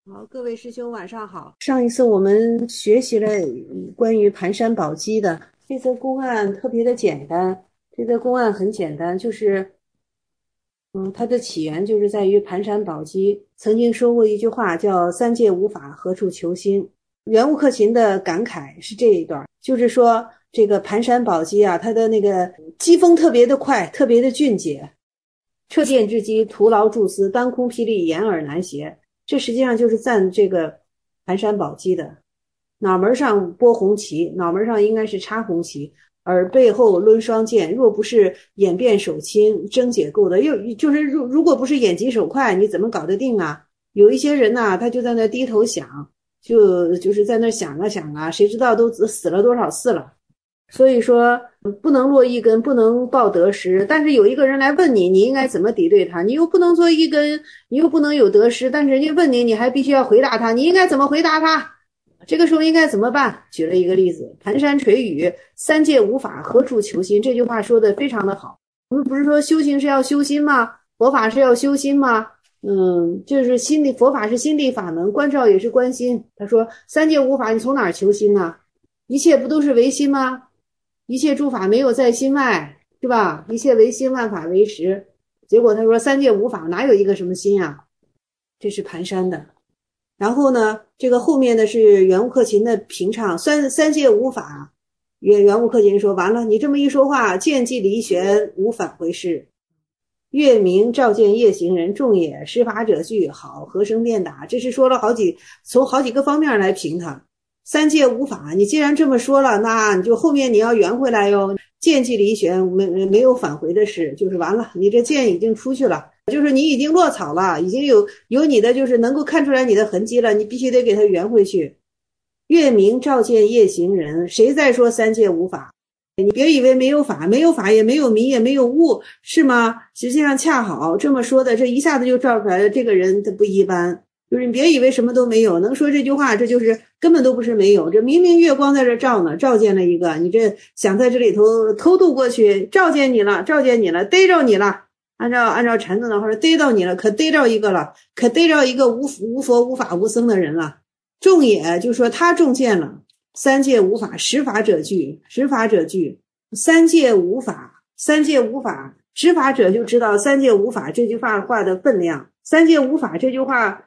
好，各位师兄晚上好。上一次我们学习了关于盘山宝鸡的这则公案，特别的简单。这则公案很简单，它的起源就是在于盘山宝鸡曾经说过一句话，叫“三界无法，何处求心”。袁悟克勤的感慨是这一段，就是说这个盘山宝鸡啊，它的那个机锋特别的快，特别的俊杰，掣电之机，徒劳助思，当空霹雳，掩耳难协。这实际上就是赞这个盘山宝鸡的。脑门上拨红旗，脑门上应该是插红旗，而背后抡双剑，若不是眼变手轻，争解构的，就是如果不是眼疾手快，你怎么搞得定啊？有一些人呐，他就在那低头想，就是在那想啊想啊，谁知道都死了多少次了。所以说不能落一根，不能报得失，但是有一个人来问你，你应该怎么抵对他？你又不能做一根，你又不能有得失，但是人家问你，你还必须要回答他，你应该怎么回答他？这个时候应该怎么办？举了一个例子，盘山垂雨，三界无法，何处求心？这句话说的非常的好。我们不是说修行是要修心吗？佛法是要修心吗？就是心理，佛法是心理法门，观照也是观心。他说三界无法，你从哪儿求心呢？一切不都是唯心吗？一切诸法没有在心外，是吧？一切唯心，万法唯识。结果他说三界无法，哪有一个什么心啊？这是盘山的。然后呢，这个后面的是袁悟克勤的评唱，三界无法。袁悟克勤说，完了，你这么一说话，剑既离弦，无返回事。月明照见夜行人，众也，施法者惧，好，和声辩答。这是说了从好几个方面来评他。三界无法，你既然这么说了，那你就后面你要圆回来哟。剑既离弦，没有返回的事，就是完了，你这剑已经出去了，就是你已经落草了，已经有你的就是能够看出来你的痕迹了，你必须得给它圆回去。月明照见夜行人，谁在说三界无法？你别以为没有法，没有法也没有迷也没有悟，是吗？实际上恰好这么说的，这一下子就照出来了，这个人他不一般。就是你别以为什么都没有，能说这句话，这就是根本都不是没有，这明明月光在这照呢，照见了一个，你这想在这里头偷渡过去，照见你了，逮着你了，按照禅宗的话说，逮到你了，可逮着一个了，可逮着一个无佛无法无僧的人了。众也就说他中见了，三界无法，十法者惧，三界无法，十法者就知道三界无法这句话的分量。三界无法这句话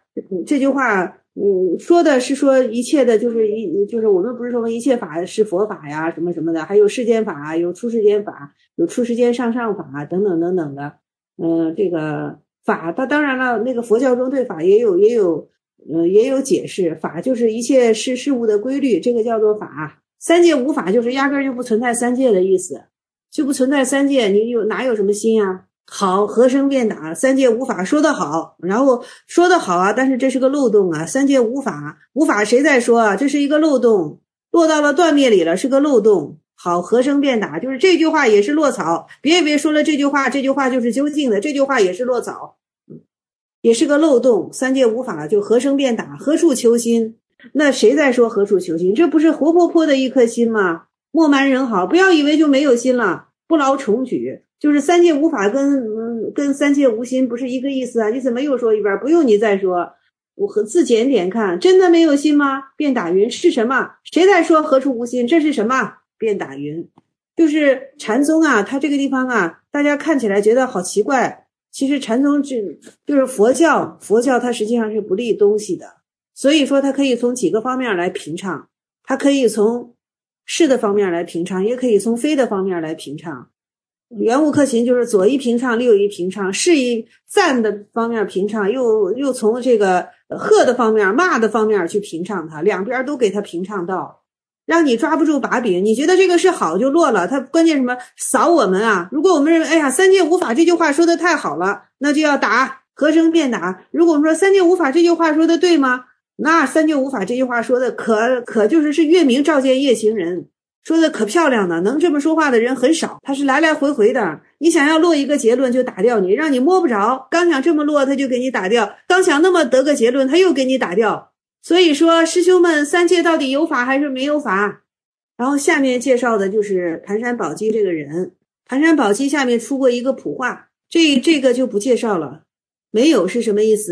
说的是说一切的就是我们不是说一切法是佛法呀什么什么的，还有世间法，有出世间法，有出世间上法等等等等的。这个法它当然了，那个佛教中对法也有解释，法就是一切事物的规律，这个叫做法。三界无法就是压根就不存在三界的意思，就不存在三界，你哪有什么心啊？好，和声辩答，三界无法，说得好，然后说得好啊，但是这是个漏洞啊，三界无法，无法谁在说啊？这是一个漏洞，落到了断灭里了，是个漏洞。好，和声辩答，就是这句话也是落草，别以为说了这句话就是究竟的，这句话也是落草，也是个漏洞。三界无法就和声辩答，何处求心？那谁在说何处求心？这不是活泼泼的一颗心吗？莫瞒人好，不要以为就没有心了，不劳重举。就是三界无法跟三界无心不是一个意思啊！你怎么又说一遍？不用你再说，我和自检点看，真的没有心吗？便打云是什么？谁在说何处无心？这是什么？便打云，就是禅宗啊，它这个地方啊，大家看起来觉得好奇怪，其实禅宗就是佛教它实际上是不立东西的，所以说它可以从几个方面来评唱，它可以从是的方面来评唱，也可以从非的方面来评唱。袁悟克勤就是左一评唱，右一评唱，是以赞的方面评唱，又从这个贺的方面、骂的方面去评唱他，两边都给他评唱到，让你抓不住把柄。你觉得这个是好就落了，他关键什么扫我们啊？如果我们认为哎呀三界无法这句话说的太好了，那就要打，和声辩答。如果我们说三界无法这句话说的对吗？那三界无法这句话说的可就是月明照见夜行人。说的可漂亮了，能这么说话的人很少，他是来来回回的，你想要落一个结论就打掉你，让你摸不着，刚想这么落他就给你打掉，刚想那么得个结论他又给你打掉。所以说师兄们，三界到底有法还是没有法？然后下面介绍的就是盘山宝鸡这个人，盘山宝鸡下面出过一个普话，这个就不介绍了。没有是什么意思？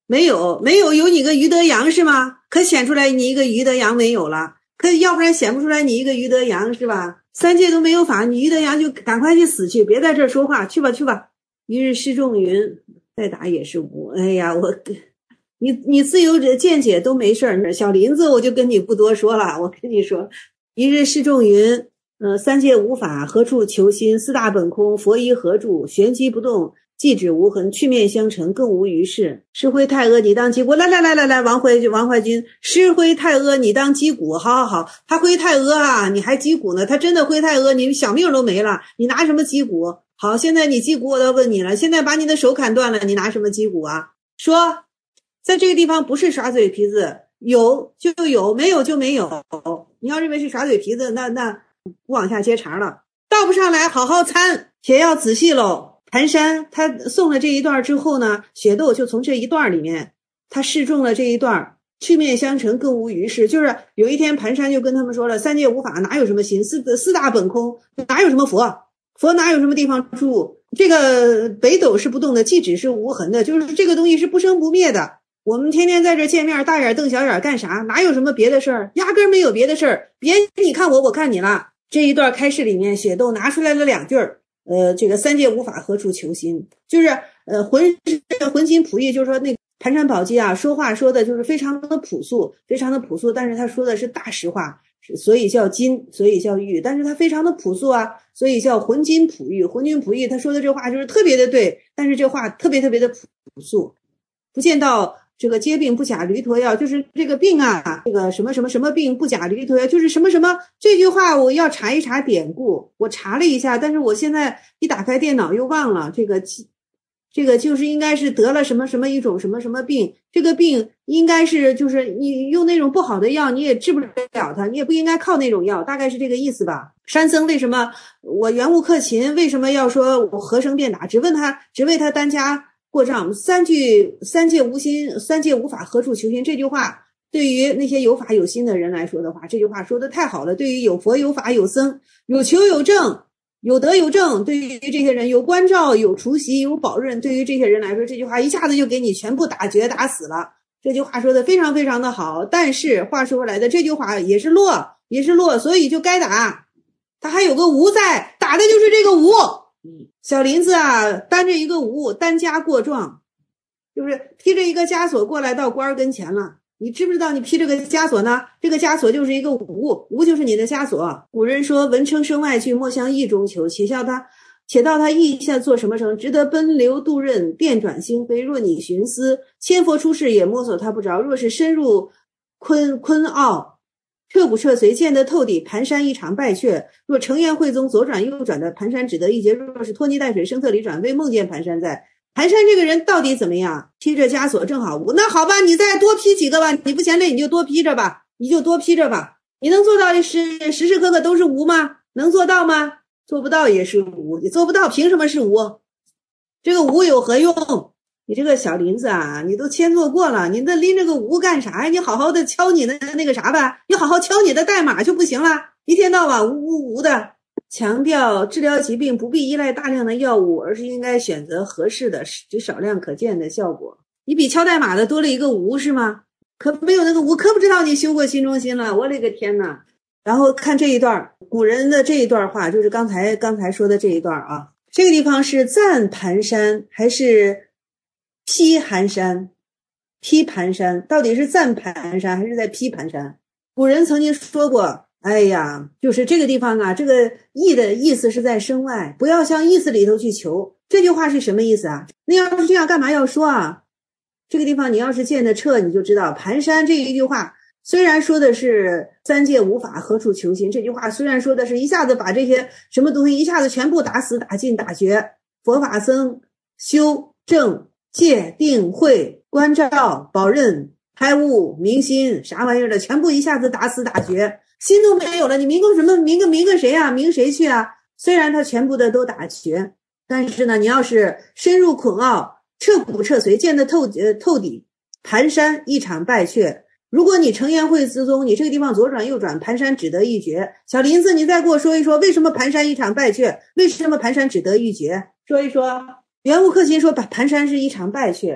没有，没有，有你个于德阳是吗？可显出来你一个于德阳没有了，可要不然显不出来你一个于德阳是吧？三界都没有法，你于德阳就赶快去死去，别在这儿说话，去吧去吧。一日失众云，再打也是无。哎呀，你自由者见解都没事儿，小林子我就跟你不多说了，我跟你说，一日失众云，三界无法，何处求心？四大本空，佛依何住？玄机不动，寂止无痕，去面相承，更无余事。石灰太阿，你当击鼓。来，王怀君，石灰太阿，你当击鼓。好，他灰太阿啊，你还击鼓呢？他真的灰太阿，你小命都没了，你拿什么击鼓？好，现在你击鼓，我都问你了，现在把你的手砍断了，你拿什么击鼓啊？说，在这个地方不是耍嘴皮子，有就有，没有就没有。你要认为是耍嘴皮子，那不往下接茬了。倒不上来，好好参，且要仔细喽。盘山他送了这一段之后呢，雪窦就从这一段里面，他示众了这一段，去面相承，更无余事。就是有一天盘山就跟他们说了，三界无法，哪有什么心？四大本空，哪有什么佛？佛哪有什么地方住？这个北斗是不动的，寂止是无痕的，就是这个东西是不生不灭的。我们天天在这见面，大眼瞪小眼干啥？哪有什么别的事儿？压根没有别的事儿。别你看我，我看你了。这一段开示里面，雪窦拿出来了2句儿。这个三界无法，何处求心？就是浑心璞玉，就是说那盘山宝鸡啊，说话说的就是非常的朴素，非常的朴素，但是他说的是大实话，所以叫金，所以叫玉，但是他非常的朴素啊，所以叫浑金璞玉。浑金璞玉，他说的这话就是特别的对，但是这话特别的朴素。不见到这个皆病不假驴驼药，就是这个病啊，这个什么病不假驴驼药，就是什么这句话我要查一查典故，我查了一下，但是我现在一打开电脑又忘了这个就是应该是得了什么一种什么病，这个病应该是就是你用那种不好的药你也治不了它，你也不应该靠那种药，大概是这个意思吧。山僧为什么我圆悟克勤为什么要说我和声便打，只为他单家过账，三界无心，三界无法，何处求心？这句话对于那些有法有心的人来说的话，这句话说的太好了。对于有佛有法有僧有求有证有德有正，对于这些人有关照有除习有保润，对于这些人来说，这句话一下子就给你全部打绝打死了。这句话说的非常非常的好，但是话说回来的，这句话也是落，所以就该打。他还有个无在，打的就是这个无。小林子啊，担着一个无，单家过状，就是披着一个枷锁过来到官跟前了。你知不知道你披着个枷锁呢？这个枷锁就是一个无，无就是你的枷锁。古人说文称身外去，莫向意中求，且到他意下做什么成，值得奔流渡刃，电转星飞。若你寻思，千佛出世也摸索他不着。若是深入坤奥，彻骨彻髓，见得透底，盘山一场败却。若成言会宗，左转右转的盘山只得一劫。若是拖泥带水，声色里转，未梦见盘山在。盘山这个人到底怎么样？披着枷锁正好无，那好吧，你再多披几个吧，你不嫌累你就多披着吧，你能做到时时刻刻都是无吗？能做到吗？做不到也是无，你做不到凭什么是无？这个无有何用？你这个小林子啊，你都签做过了，你那拎着个无干啥呀？你好好的敲你的那个啥吧，你好好敲你的代码就不行了，一天到晚无的。强调治疗疾病不必依赖大量的药物，而是应该选择合适的只少量可见的效果。你比敲代码的多了一个无是吗？可没有那个无，可不知道你修过心中心了，我勒个天哪。然后看这一段古人的这一段话，就是刚才说的这一段啊，这个地方是赞盘山还是批寒山？批盘山到底是赞盘山还是在批盘山？古人曾经说过，哎呀，就是这个地方啊，这个意的意思是在身外，不要向意思里头去求。这句话是什么意思啊？那要是这样干嘛要说啊？这个地方你要是见得彻，你就知道盘山这一句话虽然说的是三界无法，何处求心，这句话虽然说的是一下子把这些什么东西一下子全部打死打尽打绝，佛法僧修正戒定慧关照保任开悟明心啥玩意儿的全部一下子打死打绝，心都没有了，你明个什么？明个谁啊？明谁去啊？虽然他全部的都打绝，但是呢，你要是深入捆奥，彻骨彻髓，见得透底，盘山一场败却。如果你成言会之宗，你这个地方左转右转，盘山只得一绝。小林子，你再给我说一说，为什么盘山一场败却？为什么盘山只得一绝？说一说。圆悟克勤说盘山是一场败却，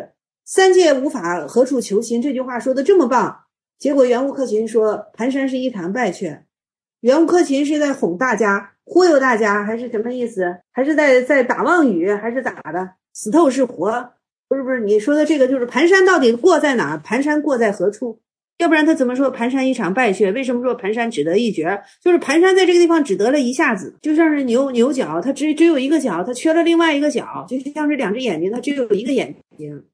三界无法何处求心，这句话说的这么棒，结果袁无克勤说盘山是一场败雀。袁无克勤是在哄大家，忽悠大家，还是什么意思？还是在打妄语，还是咋的？死透是活？不是，你说的这个就是盘山到底过在哪？盘山过在何处？要不然他怎么说盘山一场败雀？为什么说盘山只得一绝？就是盘山在这个地方只得了一下子，就像是牛角，它只有一个角，它缺了另外一个角，就像是两只眼睛，它只有一个眼睛。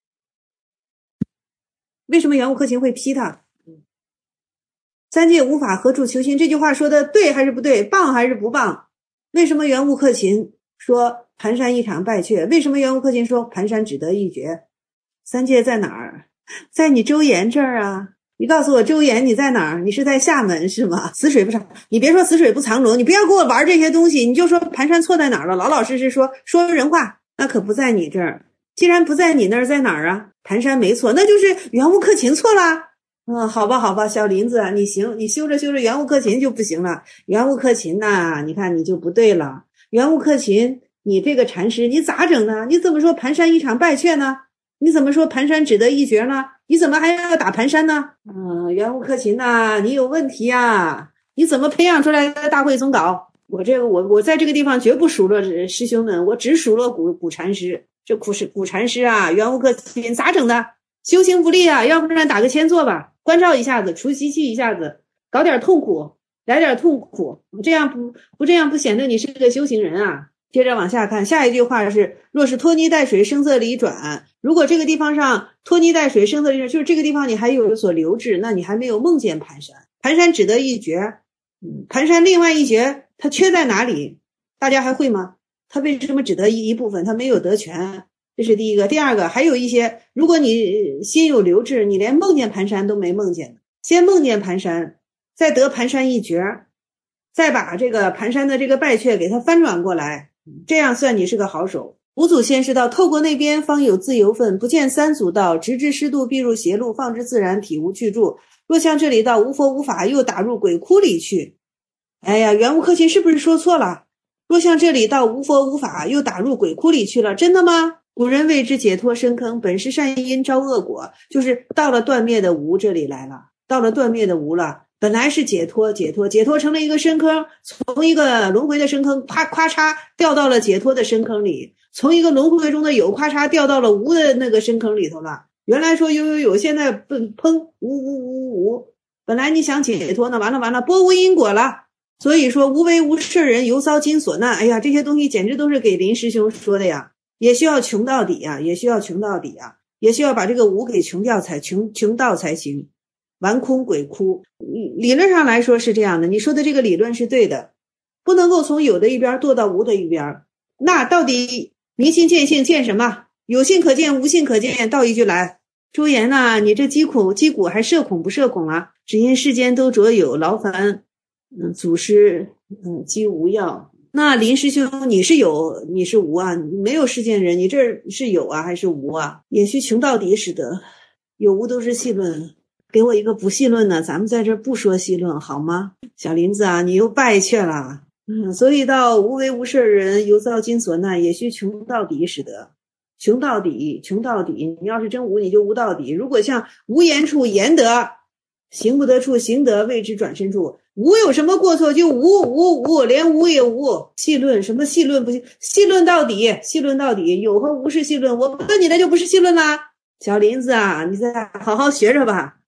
为什么袁无克勤会批他？三界无法何处求心，这句话说的对还是不对？棒还是不棒？为什么袁无克勤说盘山一场败雀？为什么袁无克勤说盘山只得一绝？三界在哪儿？在你周延这儿啊！你告诉我周延你在哪儿？你是在厦门是吗？死水不藏，你别说死水不藏龙，你不要给我玩这些东西，你就说盘山错在哪儿了，老老实实说人话，那可不在你这儿。既然不在你那儿，在哪儿啊？盘山没错，那就是袁无克勤错了。好吧，小林子，你行，你修着袁无克勤就不行了。袁无克勤呐，你看你就不对了。袁无克勤，你这个禅师你咋整呢？你怎么说盘山一场败雀呢？你怎么说盘山只得一绝呢？你怎么还要打盘山呢？袁无克勤呐，你有问题啊！你怎么培养出来的大会总稿？我在这个地方绝不数落师兄们，我只数落古禅师。这古禅师啊，袁无克勤咋整的？修行不利啊，要不然打个签座吧，关照一下子，除习气一下子，搞点痛苦，来点痛苦，这样不显得你是个修行人啊。接着往下看，下一句话是：若是拖泥带水，声色离转。如果这个地方上拖泥带水，声色离转，就是这个地方你还有所留置，那你还没有梦见盘山。盘山只得一绝，盘山另外一绝，它缺在哪里？大家还会吗？它为什么只得一部分？它没有得全。这是第一个。第二个，还有一些，如果你心有留置，你连梦见盘山都没梦见，先梦见盘山，再得盘山一绝，再把这个盘山的这个败雀给它翻转过来，这样算你是个好手。五祖先是道，透过那边方有自由分，不见三祖道，直至湿度必入邪路，放之自然，体无去处。若像这里道无佛无法，又打入鬼窟里去。哎呀，袁无克勤是不是说错了？若像这里道无佛无法，又打入鬼窟里去了，真的吗？古人谓之解脱深坑，本是善因招恶果，就是到了断灭的无这里来了，到了断灭的无了。本来是解脱成了一个深坑，从一个轮回的深坑咔嚓掉到了解脱的深坑里，从一个轮回中的有咔嚓掉到了无的那个深坑里头了。原来说有，现在砰无，本来你想解脱呢，完了波无因果了。所以说无为无事人犹遭今所难。哎呀，这些东西简直都是给林师兄说的呀，也需要穷到底啊，也需要把这个无给穷掉才穷到才行。玩空鬼窟，理论上来说是这样的，你说的这个理论是对的，不能够从有的一边堕到无的一边。那到底明心见性见什么？有性可见，无性可见，倒一句来。周延呐，你这击鼓还社恐不社恐啊？只因世间都着有，劳烦祖师击无药。那林师兄你是有你是无啊？没有世间人，你这是有啊还是无啊？也须穷到底使得，有无都是戏论，给我一个不戏论呢，咱们在这不说戏论好吗？小林子啊，你又败却了。所以到无为无事人犹遭今所难，也须穷到底使得。穷到底，你要是真无，你就无到底。如果像无言处言得，行不得处行得，谓之转身处。无有什么过错，就无，连无也无。戏论什么戏论不行？戏论到底，有和无是戏论，我问你的就不是戏论啦。小林子啊，你再好好学着吧。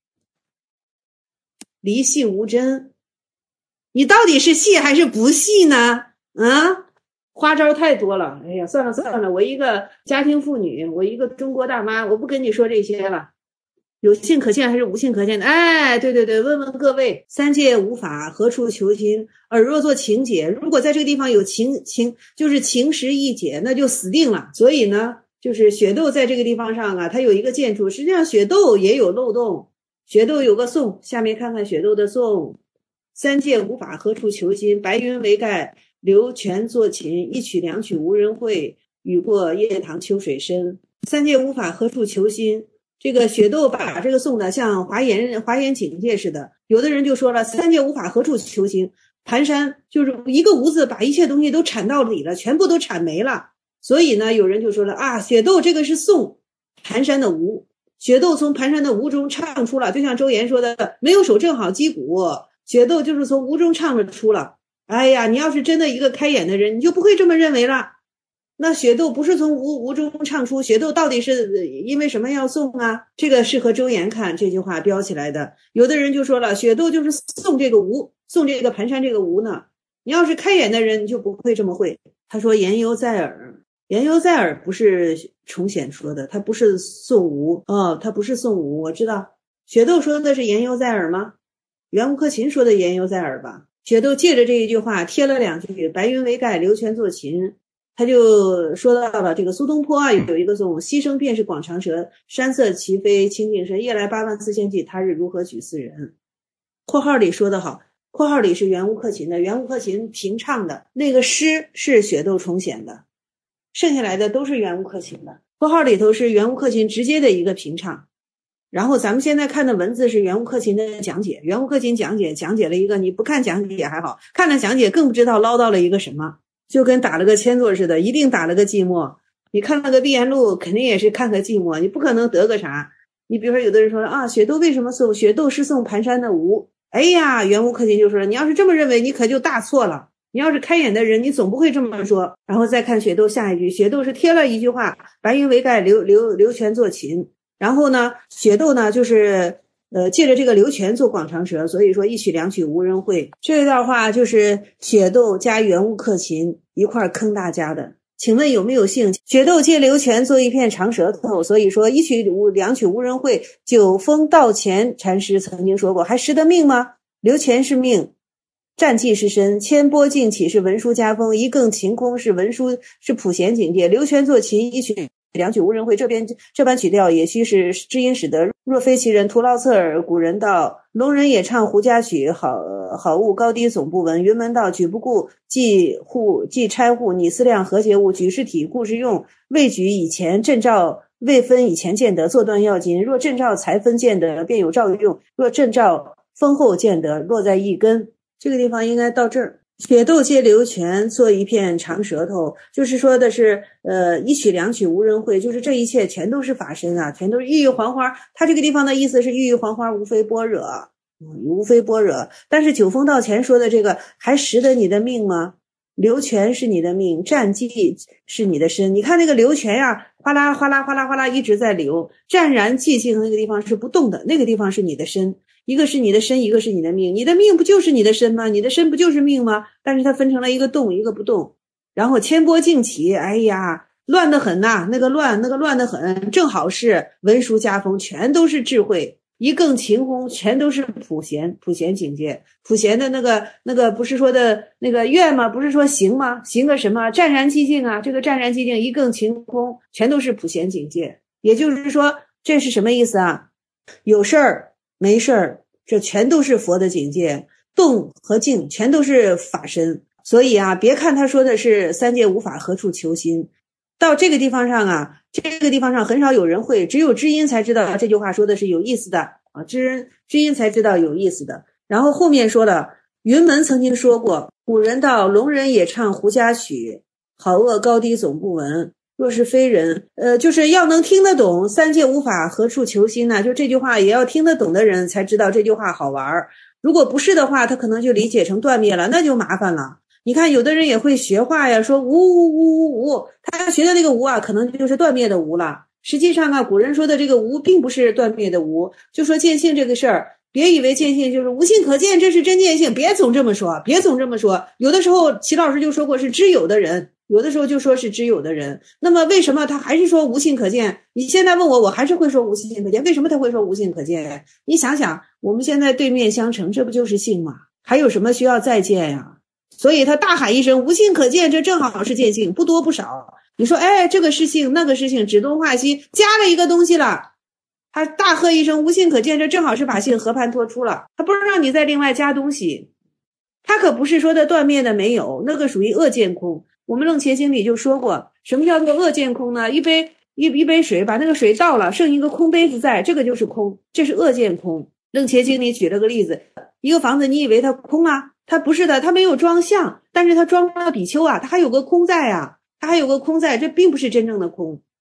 离戏无真，你到底是戏还是不戏呢？花招太多了。哎呀，算了，我一个家庭妇女，我一个中国大妈，我不跟你说这些了。有性可见还是无性可见的？哎，对，问问各位，三界无法何处求心？耳若作情解，如果在这个地方有情就是情识一解，那就死定了。所以呢，就是雪窦在这个地方上啊，它有一个建筑，实际上雪窦也有漏洞。雪窦有个颂，下面看看雪窦的颂：三界无法何处求心，白云为盖，流泉作琴，一曲两曲无人会，雨过夜塘秋水深。三界无法何处求心，这个雪窦把这个颂的像华严警戒似的。有的人就说了，三界无法何处求心，盘山就是一个无字把一切东西都铲到底了，全部都铲没了。所以呢，有人就说了啊，雪窦这个是颂， 盘山的无，雪窦从盘山的无中唱出了，就像周岩说的，没有手正好击鼓，雪窦就是从无中唱着出了。哎呀，你要是真的一个开眼的人，你就不会这么认为了。那雪窦不是从无中唱出，雪窦到底是因为什么要送啊？这个是和周岩看这句话标起来的。有的人就说了，雪窦就是送这个无，送这个盘山这个无呢。你要是开眼的人，你就不会这么会。他说言犹在耳，言犹在耳不是崇显说的，他不是宋吴他不是宋吴，我知道。雪窦说的是言犹在耳吗？袁无克勤说的言犹在耳吧。雪窦借着这一句话贴了两句，白云为盖，流泉作琴。他就说到了这个苏东坡啊，有一个颂：溪声便是广长舌，山色齐飞清净身，夜来8万4千骑，他日如何许四人。括号里说得好，括号里是袁无克勤的，袁无克勤评唱的那个诗是雪窦重显的，剩下来的都是袁无克勤的。括号里头是袁无克勤直接的一个评唱，然后咱们现在看的文字是袁无克勤的讲解。袁无克勤讲解了一个，你不看讲解还好，看了讲解更不知道唠叨了一个什么，就跟打了个千座似的，一定打了个寂寞。你看了个闭言录，肯定也是看个寂寞，你不可能得个啥。你比如说有的人说啊，雪窦为什么送？雪窦是送盘山的无。哎呀，袁无克勤就说了，你要是这么认为，你可就大错了。你要是开眼的人，你总不会这么说。然后再看雪窦下一句，雪窦是贴了一句话，白云为盖，流泉作琴。然后呢，雪窦呢就是借着这个流泉做广长舌，所以说一曲两曲无人会。这段话就是雪窦加袁无克勤一块坑大家的。请问有没有幸？雪窦借流泉做一片长舌头，所以说一曲两曲无人会。九峰道前禅师曾经说过，还识得命吗？流泉是命，战绩是身，千波竞起是文殊家风，一更晴空是文殊是普贤境界，流泉作琴一曲两曲无人会。这般曲调也须是知音使得，若非其人徒劳侧耳。古人道，聋人也唱胡笳曲，好物高低总不闻。云门道，举不顾，既拆户，拟思量何解物？举是体，故是用。未举以前正照，未分以前见得，作断要紧。若正照才分见得，便有照用；若正照分后见得，落在一根。这个地方应该到这儿。雪窦借流泉做一片长舌头，就是说的是一曲两曲无人会，就是这一切全都是法身啊，全都是郁郁黄花。他这个地方的意思是郁郁黄花无非般若，无非般若。但是九峰道前说的这个还识得你的命吗？流泉是你的命，战绩是你的身。你看那个流泉呀，哗啦哗啦哗啦哗啦一直在流，湛然寂静那个地方是不动的，那个地方是你的身。一个是你的身，一个是你的命。你的命不就是你的身吗？你的身不就是命吗？但是它分成了一个动一个不动。然后千波竞起，哎呀，乱得很呐，那个乱得很，正好是文殊家风，全都是智慧。一更晴空，全都是普贤境界。普贤的那个不是说的那个愿吗？不是说行吗？行个什么？湛然寂静啊，这个湛然寂静，一更晴空，全都是普贤境界。也就是说，这是什么意思啊？有事儿没事儿，这全都是佛的境界，动和静全都是法身。所以啊，别看他说的是三界无法何处求心，到这个地方上啊，这个地方上很少有人会，只有知音才知道这句话说的是有意思的啊，知音才知道有意思的。然后后面说了，云门曾经说过，古人道，聋人也唱胡笳曲，好恶高低总不闻。若是非人，就是要能听得懂三界无法何处求心呢，就这句话也要听得懂的人才知道这句话好玩。如果不是的话，他可能就理解成断灭了，那就麻烦了。你看有的人也会学话呀，说无，他学的那个无啊，可能就是断灭的无了。实际上啊，古人说的这个无并不是断灭的无。就说见性这个事儿，别以为见性就是无性可见，这是真见性，别总这么说。有的时候齐老师就说过是知有的人，有的时候就说是知有的人。那么为什么他还是说无性可见？你现在问我还是会说无性可见。为什么他会说无性可见？你想想，我们现在对面相称，这不就是性吗？还有什么需要再见呀？所以他大喊一声无性可见，这正好是见性，不多不少。你说哎，这个是性，那个是性，指东画西，加了一个东西了。他大喝一声无性可见，这正好是把性和盘托出了，他不是让你再另外加东西。他可不是说的断灭的没有，那个属于恶见空。我们楞伽经里就说过，什么叫做恶见空呢？一杯水，把那个水倒了，剩一个空杯子在，这个就是空，这是恶见空。楞伽经里举了个例子，一个房子你以为它空啊？它不是的，它没有装像，但是它装了比丘啊，它还有个空在啊，这并不是真正的空。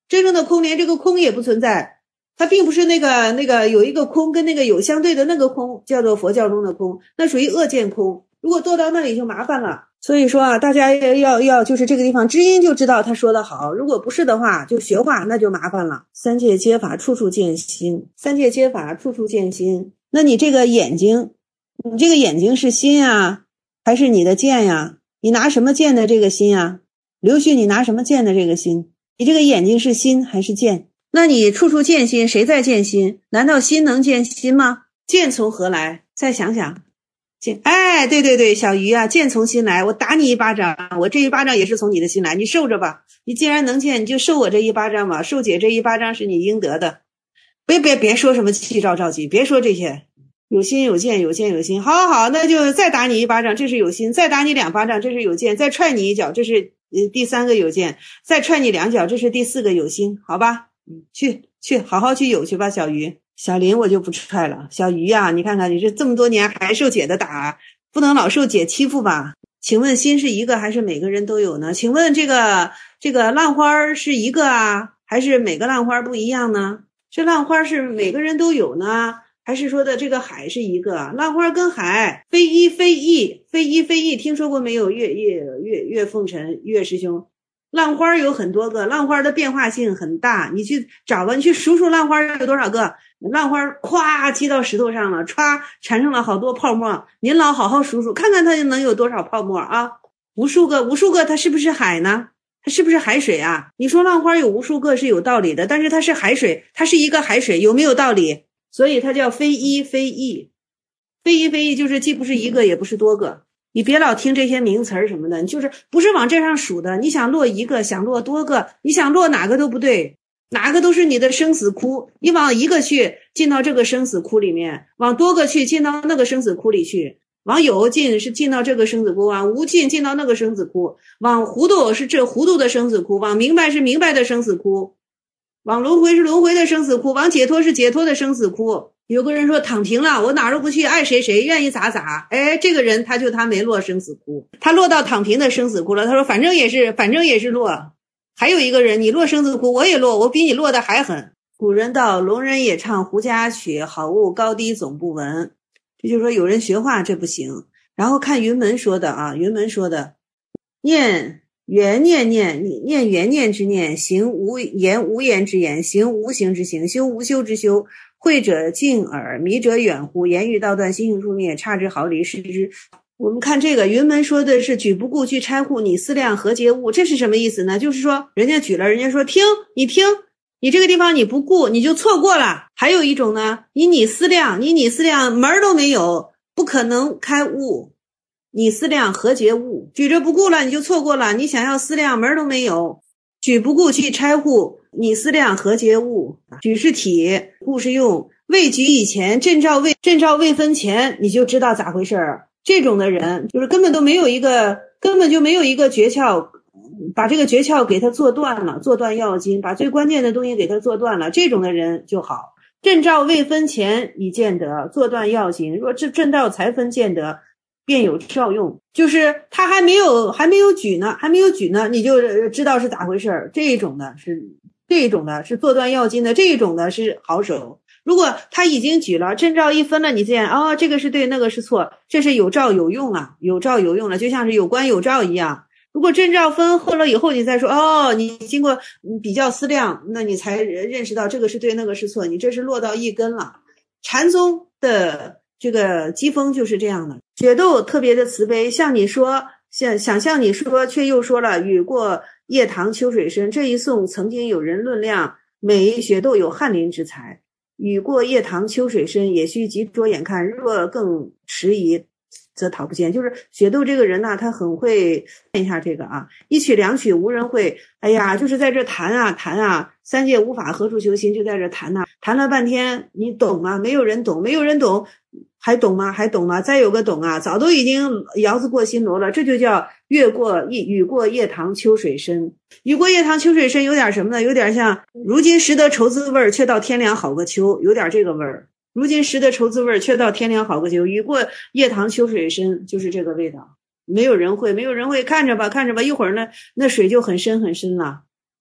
真正的空连这个空也不存在，它并不是那个有一个空跟那个有相对的那个空叫做佛教中的空，那属于恶见空。如果堕到那里就麻烦了。所以说啊，大家要就是这个地方知音就知道他说的好，如果不是的话就学话那就麻烦了。三界皆法处处见心，三界皆法处处见心。那你这个眼睛，你这个眼睛是心啊，还是你的见呀？你拿什么见的这个心啊？刘旭，你拿什么见的这个心？你这个眼睛是心还是见？那你处处见心，谁在见心？难道心能见心吗？见从何来？再想想。哎，对对对，小鱼啊，见从心来，我打你一巴掌，我这一巴掌也是从你的心来，你受着吧。你既然能见，你就受我这一巴掌吧，受姐这一巴掌是你应得的。别说什么气照照急，别说这些，有心有见，有见有心。好好好，那就再打你一巴掌，这是有心；再打你2巴掌，这是有见；再踹你一脚，这是第3个有见；再踹你2脚，这是第4个有心，好吧？去，好好去有去吧，小鱼。小林我就不踹了，小鱼啊，你看看你这么多年还受姐的打，不能老受姐欺负吧？请问心是一个还是每个人都有呢？请问这个浪花是一个啊，还是每个浪花不一样呢？这浪花是每个人都有呢，还是说的这个海是一个？浪花跟海非一非异，非一非异，听说过没有？岳凤臣岳师兄，浪花有很多个，浪花的变化性很大，你去找吧，你去数数浪花有多少个。浪花咵击到石头上了，歘产生了好多泡沫，您老好好数数，看看它能有多少泡沫啊？无数个，它是不是海呢？它是不是海水啊？你说浪花有无数个是有道理的，但是它是海水，它是一个海水，有没有道理？所以它叫非一非异，非一非异就是既不是一个也不是多个。你别老听这些名词什么的，你就是不是往这上数的，你想落一个，想落多个，你想落哪个都不对。哪个都是你的生死窟，你往一个去进到这个生死窟里面，往多个去进到那个生死窟里去，往有进是进到这个生死窟，往无进进到那个生死窟，往糊涂是这糊涂的生死窟，往明白是明白的生死窟，往轮回是轮回的生死窟，往解脱是解脱的生死窟。有个人说躺平了，我哪儿都不去，爱谁谁，愿意咋咋。哎，这个人他没落生死窟，他落到躺平的生死窟了。他说反正也是落。还有一个人，你落生死窟，我也落，我比你落的还狠。古人道，聋人也唱胡笳曲，好恶高低总不闻。这就是说有人学话这不行。然后看云门说的啊，云门说的，念缘念，念缘念之念，行无言之言，行无形之行，修无修之修。慧者近耳，迷者远乎？言语道断，心行处灭，差之毫厘，失之。我们看这个云门说的是举不顾去拆户，你思量何解物，这是什么意思呢？就是说人家举了，人家说听，你这个地方你不顾你就错过了。还有一种呢，你思量门都没有，不可能开悟，你思量何解物，举着不顾了你就错过了，你想要思量门都没有。举不顾去拆户，你思量何解物，举是体，顾是用，未举以前，正照未分前，你就知道咋回事儿。这种的人就是根本就没有一个诀窍，把这个诀窍给他做断了，做断要紧，把最关键的东西给他做断了，这种的人就好。正照未分前已见得，做断要紧，若正照才分见得，便有照用。就是他还没有举呢，你就知道是咋回事。这种的是做断要紧的，这种的是好手。如果他已经举了，正照一分了，你见这个是对，那个是错，这是有照有用了，就像是有关有照一样。如果正照分后了以后，你再说你经过比较思量，那你才认识到这个是对，那个是错，你这是落到一根了。禅宗的这个机锋就是这样的。雪窦特别的慈悲，向你说，想向你说，却又说了，雨过夜塘秋水深。这一颂曾经有人论量，美雪窦有翰林之才。雨过夜塘秋水深，也须急着眼看，若更迟疑，则讨不见。就是雪窦这个人呢，他很会看一下这个啊，一曲两曲无人会。哎呀，就是在这谈啊，三界无法何处求心，就在这谈谈了半天，你懂吗？没有人懂，还懂吗？再有个懂啊，早都已经窑子过新罗了。这就叫雨过夜塘秋水深。雨过夜塘秋水深有点什么呢？有点像如今识得愁滋味，却道天凉好个秋，有点这个味儿。如今识得愁滋味，却道天凉好个秋，雨过夜塘秋水深，就是这个味道。没有人会，看着吧，一会儿呢，那水就很深很深了。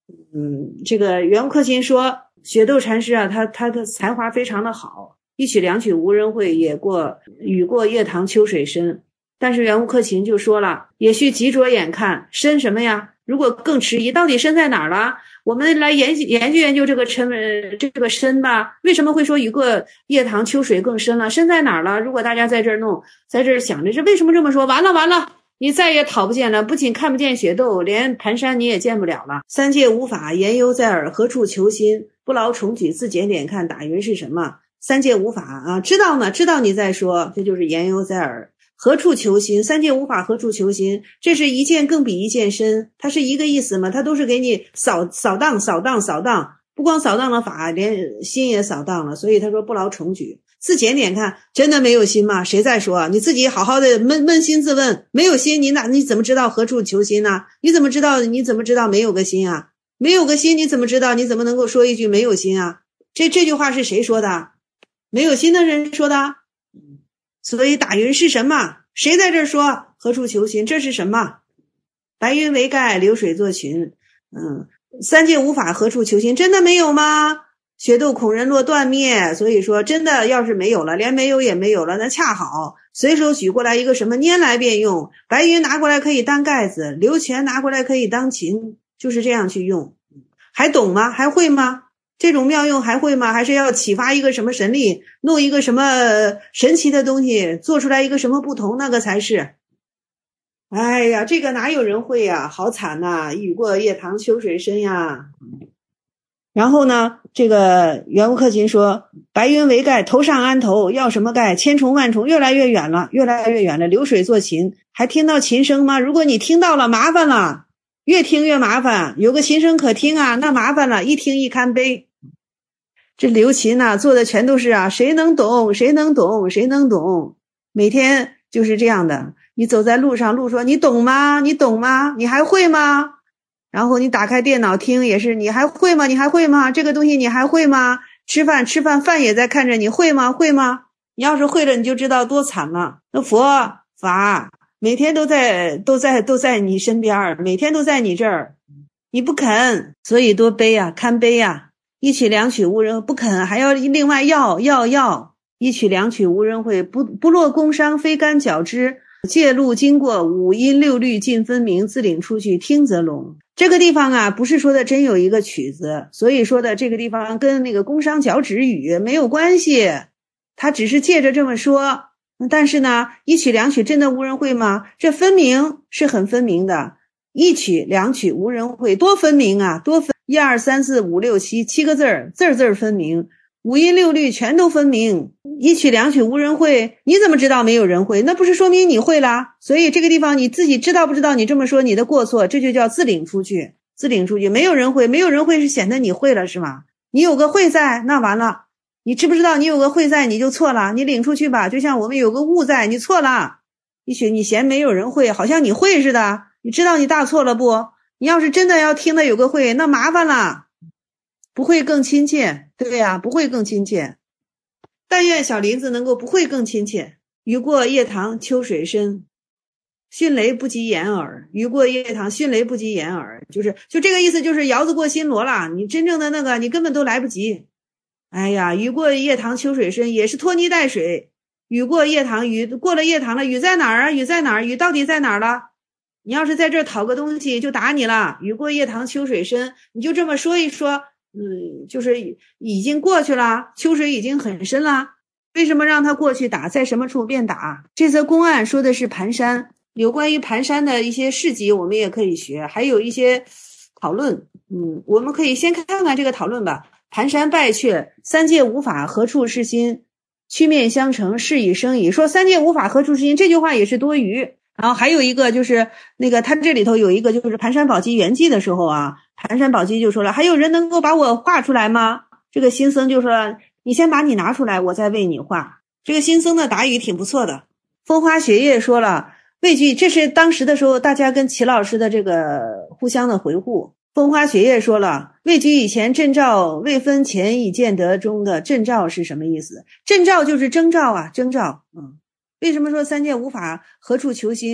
这个袁克勤说雪窦禅师啊，他的才华非常的好，一曲两曲无人会，雨过夜塘秋水深。但是袁克勤就说了，也需急着眼看，深什么呀？如果更迟疑，到底深在哪儿了？我们来研究这个深吧。为什么会说雨过夜塘秋水更深了？深在哪儿了？如果大家在这儿想着这为什么这么说？完了，你再也讨不见了，不仅看不见雪窦，连盘山你也见不了了。三界无法，言犹在耳，何处求心？不劳重举，自检点看，打云是什么？三界无法啊，知道呢，知道你在说，这就是言犹在耳。何处求心？三界无法，何处求心？这是一件更比一件深，它是一个意思吗？它都是给你扫荡，不光扫荡了法，连心也扫荡了。所以他说不劳重举，自检点看，真的没有心吗？谁在说？你自己好好的扪心自问，没有心，你怎么知道何处求心呢？你怎么知道没有个心啊？没有个心，你怎么知道？你怎么能够说一句没有心啊？这句话是谁说的？没有心的人说的。所以打云是什么？谁在这说何处求心？这是什么？白云为盖，流水作群。三界无法，何处求心？真的没有吗？雪窦恐人落断灭。所以说真的要是没有了，连没有也没有了，那恰好随手举过来一个什么，拈来便用。白云拿过来可以当盖子，流泉拿过来可以当琴，就是这样去用。还懂吗？还会吗？这种妙用还会吗？还是要启发一个什么神力，弄一个什么神奇的东西，做出来一个什么不同，那个才是。哎呀，这个哪有人会呀？好惨呐！雨过夜塘秋水深呀。然后呢，这个袁克勤说，白云为盖，头上安头，要什么盖？千重万重，越来越远了，流水作琴。还听到琴声吗？如果你听到了，麻烦了，越听越麻烦，有个琴声可听啊，那麻烦了，一听一堪悲。这刘琴啊，做的全都是啊，谁能懂？每天就是这样的。你走在路上，路说你懂吗？你还会吗？然后你打开电脑听也是，你还会吗？这个东西你还会吗？吃饭饭也在看着你，会吗？你要是会了，你就知道多惨了。那佛法每天都在你身边，每天都在你这儿，你不肯，所以多悲啊，堪悲啊。一曲两曲无人不肯，还要另外要一曲两曲无人会，不落宫商非干脚枝，借路经过五音六律尽分明，自领出去听则聋。这个地方啊，不是说的真有一个曲子，所以说的这个地方跟那个宫商角徵羽没有关系，他只是借着这么说。但是呢，一曲两曲真的无人会吗？这分明是很分明的，一曲两曲无人会，多分明啊，多分1、2、3、4、5、6、7个字儿分明，五音六律全都分明。一曲两曲无人会，你怎么知道没有人会？那不是说明你会啦？所以这个地方你自己知道不知道？你这么说你的过错，这就叫自领出去。没有人会是显得你会了是吗？你有个会在，那完了。你知不知道你有个会在你就错了，你领出去吧。就像我们有个物在，你错了。你嫌没有人会，好像你会似的。你知道你大错了不？你要是真的要听的有个会，那麻烦了，不会更亲切，对呀，不会更亲切。但愿小林子能够不会更亲切。雨过夜塘秋水深，迅雷不及掩耳。雨过夜塘，迅雷不及掩耳，就这个意思，就是窑子过新罗了，你真正的那个你根本都来不及。哎呀，雨过夜塘秋水深也是拖泥带水。雨过夜塘，雨过了夜塘了，雨在哪儿啊？雨到底在哪儿了？你要是在这儿讨个东西就打你了。雨过夜塘秋水深，你就这么说一说，就是已经过去了，秋水已经很深了，为什么让他过去打？在什么处便打？这则公案说的是盘山，有关于盘山的一些事迹我们也可以学，还有一些讨论。我们可以先看看这个讨论吧。盘山败却，三界无法，何处是心？曲面相承，是以生矣。说三界无法，何处是心？这句话也是多余。然后还有一个就是那个他这里头有一个就是盘山宝鸡圆寂的时候啊，盘山宝鸡就说了，还有人能够把我画出来吗？这个新僧就说，你先把你拿出来，我再为你画。这个新僧的答语挺不错的。风花雪月说了，畏惧，这是当时的时候大家跟齐老师的这个互相的回护。风花雪月说了，位居以前阵兆未分前已见得中的阵兆是什么意思？阵兆就是征兆啊，征兆。为什么说三界无法，何处求心？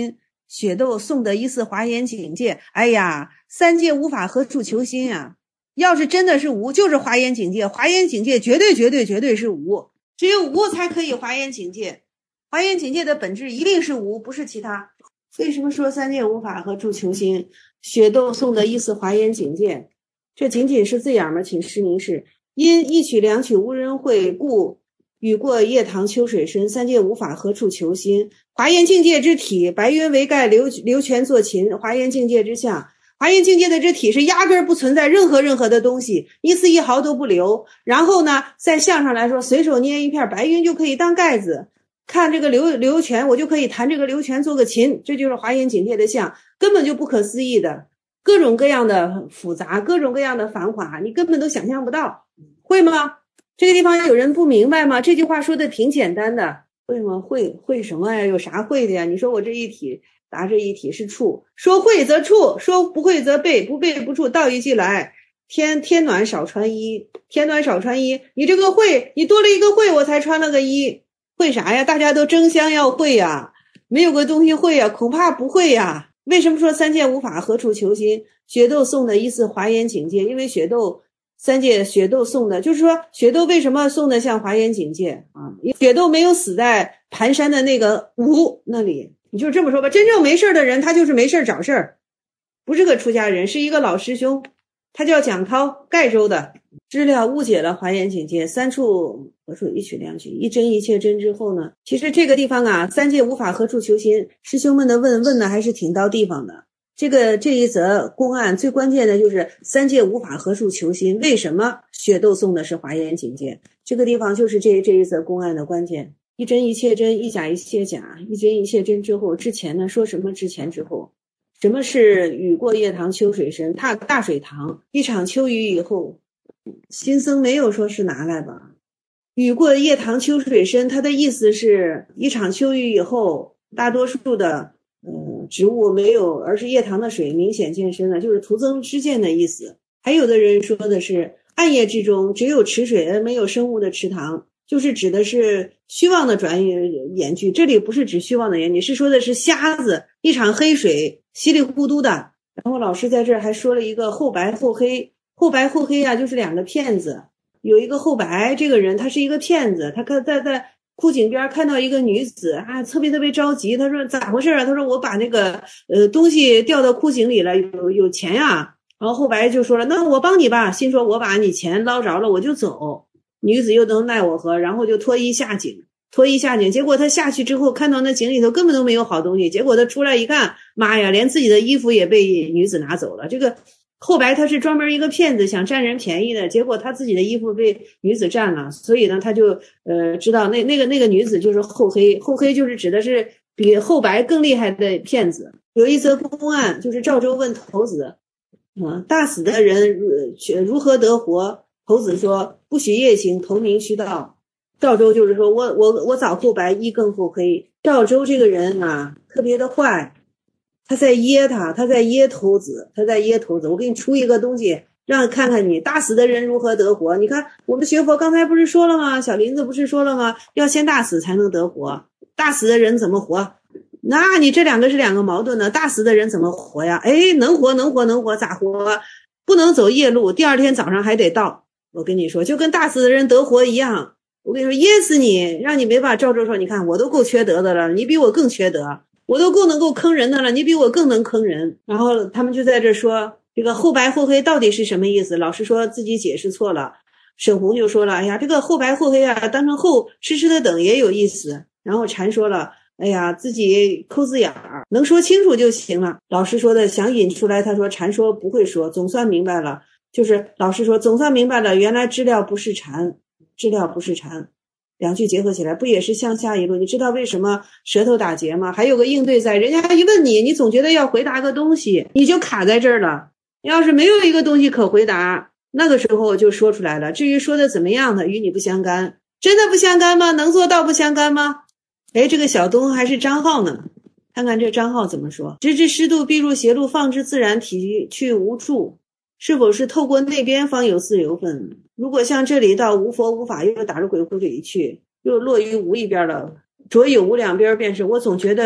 雪窦宋的一似华严境界。哎呀，三界无法何处求心啊！要是真的是无，就是华严境界。华严境界绝对是无，只有无才可以华严境界。华严境界的本质一定是无，不是其他。为什么说三界无法何处求心？雪窦宋的一似华严境界，这仅仅是字眼吗？请师明示。因一曲两曲无人会，故雨过夜塘秋水深，三界无法何处求心。华严境界之体，白云为盖，流泉作琴。华严境界之相，华严境界的这体是压根儿不存在任何的东西，一丝一毫都不留。然后呢，在相上来说，随手捏一片白云就可以当盖子，看这个流泉，我就可以弹这个流泉做个琴，这就是华严境界的相，根本就不可思议的，各种各样的复杂，各种各样的繁华，你根本都想象不到，会吗？这个地方有人不明白吗？这句话说的挺简单的，会吗？会什么呀？有啥会的呀？你说我这一体答这一体是处，说会则处，说不会则备，不备不处，道一句来，天暖少穿衣，天暖少穿衣，你这个会，你多了一个会，我才穿了个衣，会啥呀？大家都争相要会呀，没有个东西会呀，恐怕不会呀。为什么说三界无法何处求心？雪窦宋的一似华严境界，因为三界雪窦宋的，就是说雪窦为什么宋的像华严境界啊？雪窦没有死在盘山的那个无那里，你就这么说吧，真正没事的人，他就是没事找事儿，不是个出家人，是一个老师兄，他叫蒋涛，盖州的。知了误解了华严境界，三处何处一曲两曲，一真一切真之后呢，其实这个地方啊，三界无法何处求心，师兄们的问的还是挺到地方的。这一则公案最关键的就是三界无法何处求心，为什么雪窦宋的是华严境界？这个地方就是这一则公案的关键。一真一切真，一假一切假，一真一切真之后，之前呢说什么？之前之后，什么是雨过夜塘秋水深？大水塘，一场秋雨以后，新僧没有说是拿来吧？雨过夜塘秋水深，它的意思是一场秋雨以后，大多数的植物没有，而是夜塘的水明显见深了，就是徒增知见的意思。还有的人说的是暗夜之中只有池水而没有生物的池塘，就是指的是虚妄的转眼句。这里不是指虚妄的眼句，是说的是瞎子，一场黑水稀里糊涂的。然后老师在这儿还说了一个后白后黑，后白后黑啊，就是两个骗子。有一个后白这个人，他是一个骗子，他在枯井边看到一个女子啊，特别着急，他说咋回事啊？他说我把那个东西掉到枯井里了，有钱呀。然后后白就说了，那我帮你吧，心说我把你钱捞着了我就走，女子又能奈我何？然后就脱衣下井，结果他下去之后看到那井里头根本都没有好东西，结果他出来一看，妈呀，连自己的衣服也被女子拿走了。这个后白他是专门一个骗子，想占人便宜的，结果他自己的衣服被女子占了，所以呢他就知道那个女子就是后黑，后黑就是指的是比后白更厉害的骗子。有一则公案，就是赵州问头子大死的人如何得活？头子说不许夜行，投名须道。赵州就是说我早后白，一更后黑。赵州这个人啊特别的坏，他在噎头子，我给你出一个东西让看看你大死的人如何得活。你看我们学佛刚才不是说了吗？小林子不是说了吗？要先大死才能得活，大死的人怎么活？那你这两个是两个矛盾的，大死的人怎么活呀？能活，咋活？不能走夜路，第二天早上还得到。我跟你说就跟大死的人得活一样，我跟你说噎死你，让你没法。赵州说你看我都够缺德的了，你比我更缺德，我都够能够坑人的了，你比我更能坑人。然后他们就在这说这个后白后黑到底是什么意思？老师说自己解释错了。沈红就说了，哎呀，这个后白后黑啊，当成后痴痴的等也有意思。然后禅说了，哎呀，自己抠字眼儿，能说清楚就行了。老师说的想引出来，他说禅说不会说，总算明白了。就是老师说总算明白了，原来知了不是禅，两句结合起来不也是向下一路？你知道为什么舌头打结吗？还有个应对在，人家一问你，你总觉得要回答个东西，你就卡在这儿了。要是没有一个东西可回答，那个时候就说出来了。至于说的怎么样的，与你不相干。真的不相干吗？能做到不相干吗？这个小东还是张浩呢，看看这张浩怎么说。直至湿度，必入邪路，放之自然，体去无助。是否是透过那边方有自由分？如果像这里到无佛无法又打入鬼狐里去，又落于无一边了，着有无两边便是。我总觉得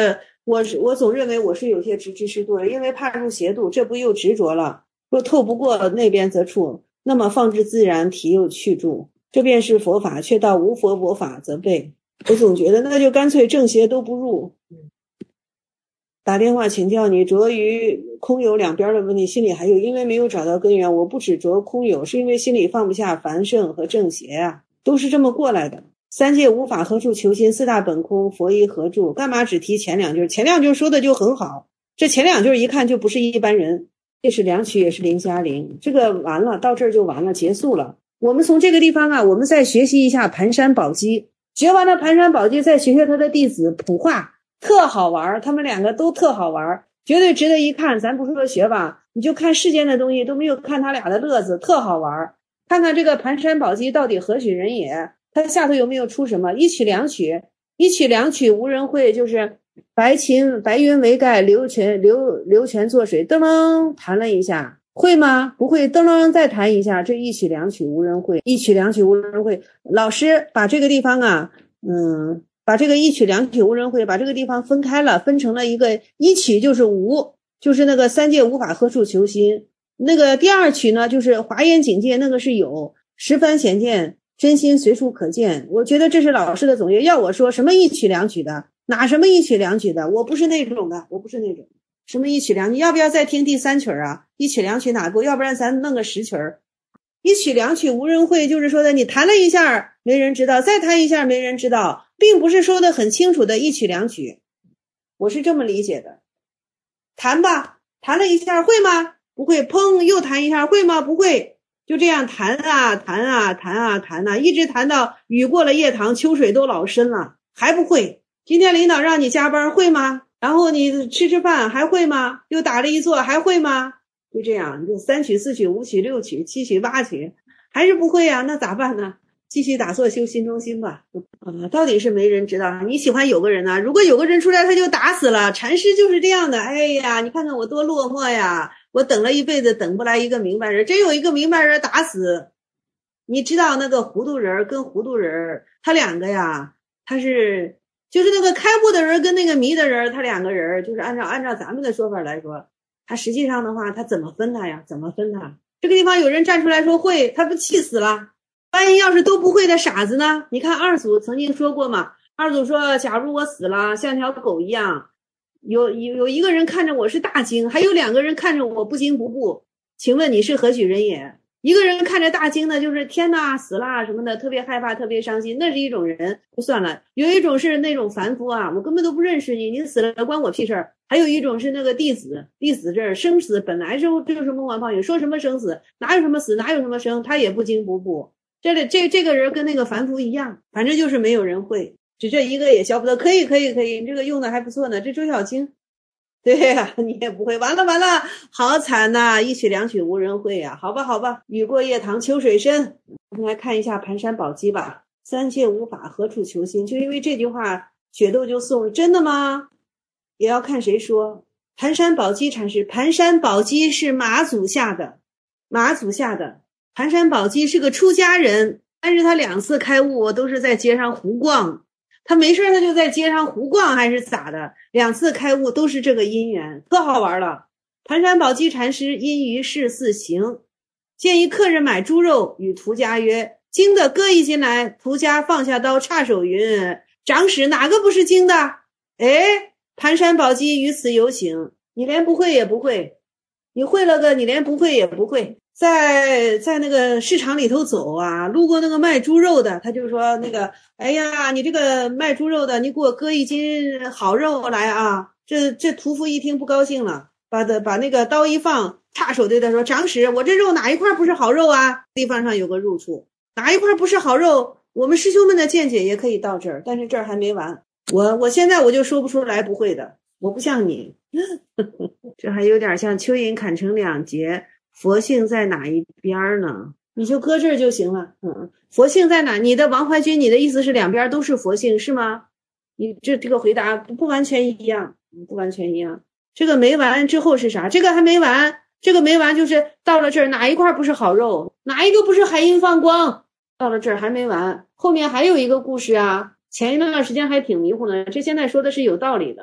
我总认为我是有些执知识度的，因为怕入邪度，这不又执着了。若透不过那边则处，那么放之自然，体又去住。这便是佛法，却到无佛法则备。我总觉得那就干脆正邪都不入。打电话请教你，着于空有两边的问题，心里还有，因为没有找到根源。我不只着空有，是因为心里放不下凡圣和正邪啊，都是这么过来的。三界无法何处求心，四大本空，佛一何住？干嘛只提前两句？前两句说的就很好，这前两句一看就不是一般人。这是两曲，也是零加零，这个完了，到这儿就完了，结束了。我们从这个地方啊，我们再学习一下盘山宝鸡，学完了盘山宝鸡，再学学他的弟子普化，特好玩，他们两个都特好玩，绝对值得一看。咱不说学吧，你就看世间的东西都没有看他俩的乐子，特好玩。看看这个盘山宝鸡到底何许人也，他下头有没有出什么一曲两曲，一曲两曲无人会，就是白云为盖，流泉作水，噔噔弹了一下，会吗？不会，噔噔再弹一下，这一曲两曲无人会，一曲两曲无人会。老师把这个地方啊，把这个一曲两曲无人会，把这个地方分开了，分成了一个一曲就是无，就是那个三界无法何处求心。那个第二曲呢，就是华严境界，那个是有十番显见，真心随处可见。我觉得这是老师的总结。要我说什么一曲两曲的，哪什么一曲两曲的，我不是那种的，我不是那种什么一曲两曲。你要不要再听第三曲啊？一曲两曲哪部？要不然咱弄个10曲。一曲两曲无人会，就是说的你弹了一下没人知道，再弹一下没人知道，并不是说的很清楚的一曲两曲。我是这么理解的。弹吧，弹了一下会吗？不会。砰，又弹一下会吗？不会。就这样弹啊弹啊弹啊弹啊，一直弹到雨过了夜堂，秋水都老深了，还不会。今天领导让你加班会吗？然后你吃饭还会吗？又打了一坐还会吗？就这样，就3曲4曲5曲6曲7曲8曲，还是不会啊？那咋办呢？继续打坐修心中心吧。到底是没人知道。你喜欢有个人啊，如果有个人出来他就打死了。禅师就是这样的。哎呀，你看看我多落寞呀，我等了一辈子等不来一个明白人，真有一个明白人打死。你知道那个糊涂人跟糊涂人，他两个呀，他是就是那个开悟的人跟那个迷的人，他两个人就是按照咱们的说法来说，他实际上的话他怎么分他呀？怎么分他？这个地方有人站出来说会，他不气死了。万一要是都不会的傻子呢？你看二祖曾经说过嘛，二祖说假如我死了像条狗一样，有一个人看着我是大惊，还有2个人看着我不惊不怖，请问你是何许人也？一个人看着大惊呢，就是天哪死了什么的，特别害怕特别伤心，那是一种人就算了。有一种是那种凡夫啊，我根本都不认识你，你死了关我屁事儿。还有一种是那个弟子这儿生死本来就是梦幻泡影，说什么生死哪有什么死哪有什么生，他也不惊不怖。这个人跟那个凡夫一样，反正就是没有人会，只这一个也教不得。可以，你这个用的还不错呢。这周小青，对呀，你也不会。完了，好惨呐！一曲两曲无人会呀。好吧，雨过夜堂秋水深。我们来看一下盘山宝鸡吧。三界无法何处求心，就因为这句话，雪窦就送。真的吗？也要看谁说。盘山宝鸡禅师，盘山宝鸡是马祖下的。盘山宝鸡是个出家人，但是他2次开悟都是在街上胡逛，他没事他就在街上胡逛还是咋的，2次开悟都是这个因缘，可好玩了。盘山宝鸡禅师因于事4行，见一客人买猪肉，与屠家曰：精的割一斤来。屠家放下刀，叉手云：长史哪个不是精的？哎，盘山宝鸡于此有请，你连不会也不会，你会了个你连不会也不会。在那个市场里头走啊，路过那个卖猪肉的，他就说那个，哎呀，你这个卖猪肉的，你给我割1斤好肉来啊！这屠夫一听不高兴了，把那个刀一放，叉手对他说：长史，我这肉哪一块不是好肉啊？地方上有个入处，哪一块不是好肉？我们师兄们的见解也可以到这儿，但是这儿还没完。我现在我就说不出来不会的，我不像你，这还有点像蚯蚓砍成2截。佛性在哪一边呢？你就搁这儿就行了。佛性在哪？你的王怀君，你的意思是2边都是佛性是吗？你这个回答不完全一样，不完全一样。这个没完之后是啥？这个还没完，这个没完就是到了这儿哪一块不是好肉，哪一个不是海阴放光？到了这儿还没完，后面还有一个故事啊。前一段时间还挺迷糊呢，这现在说的是有道理的。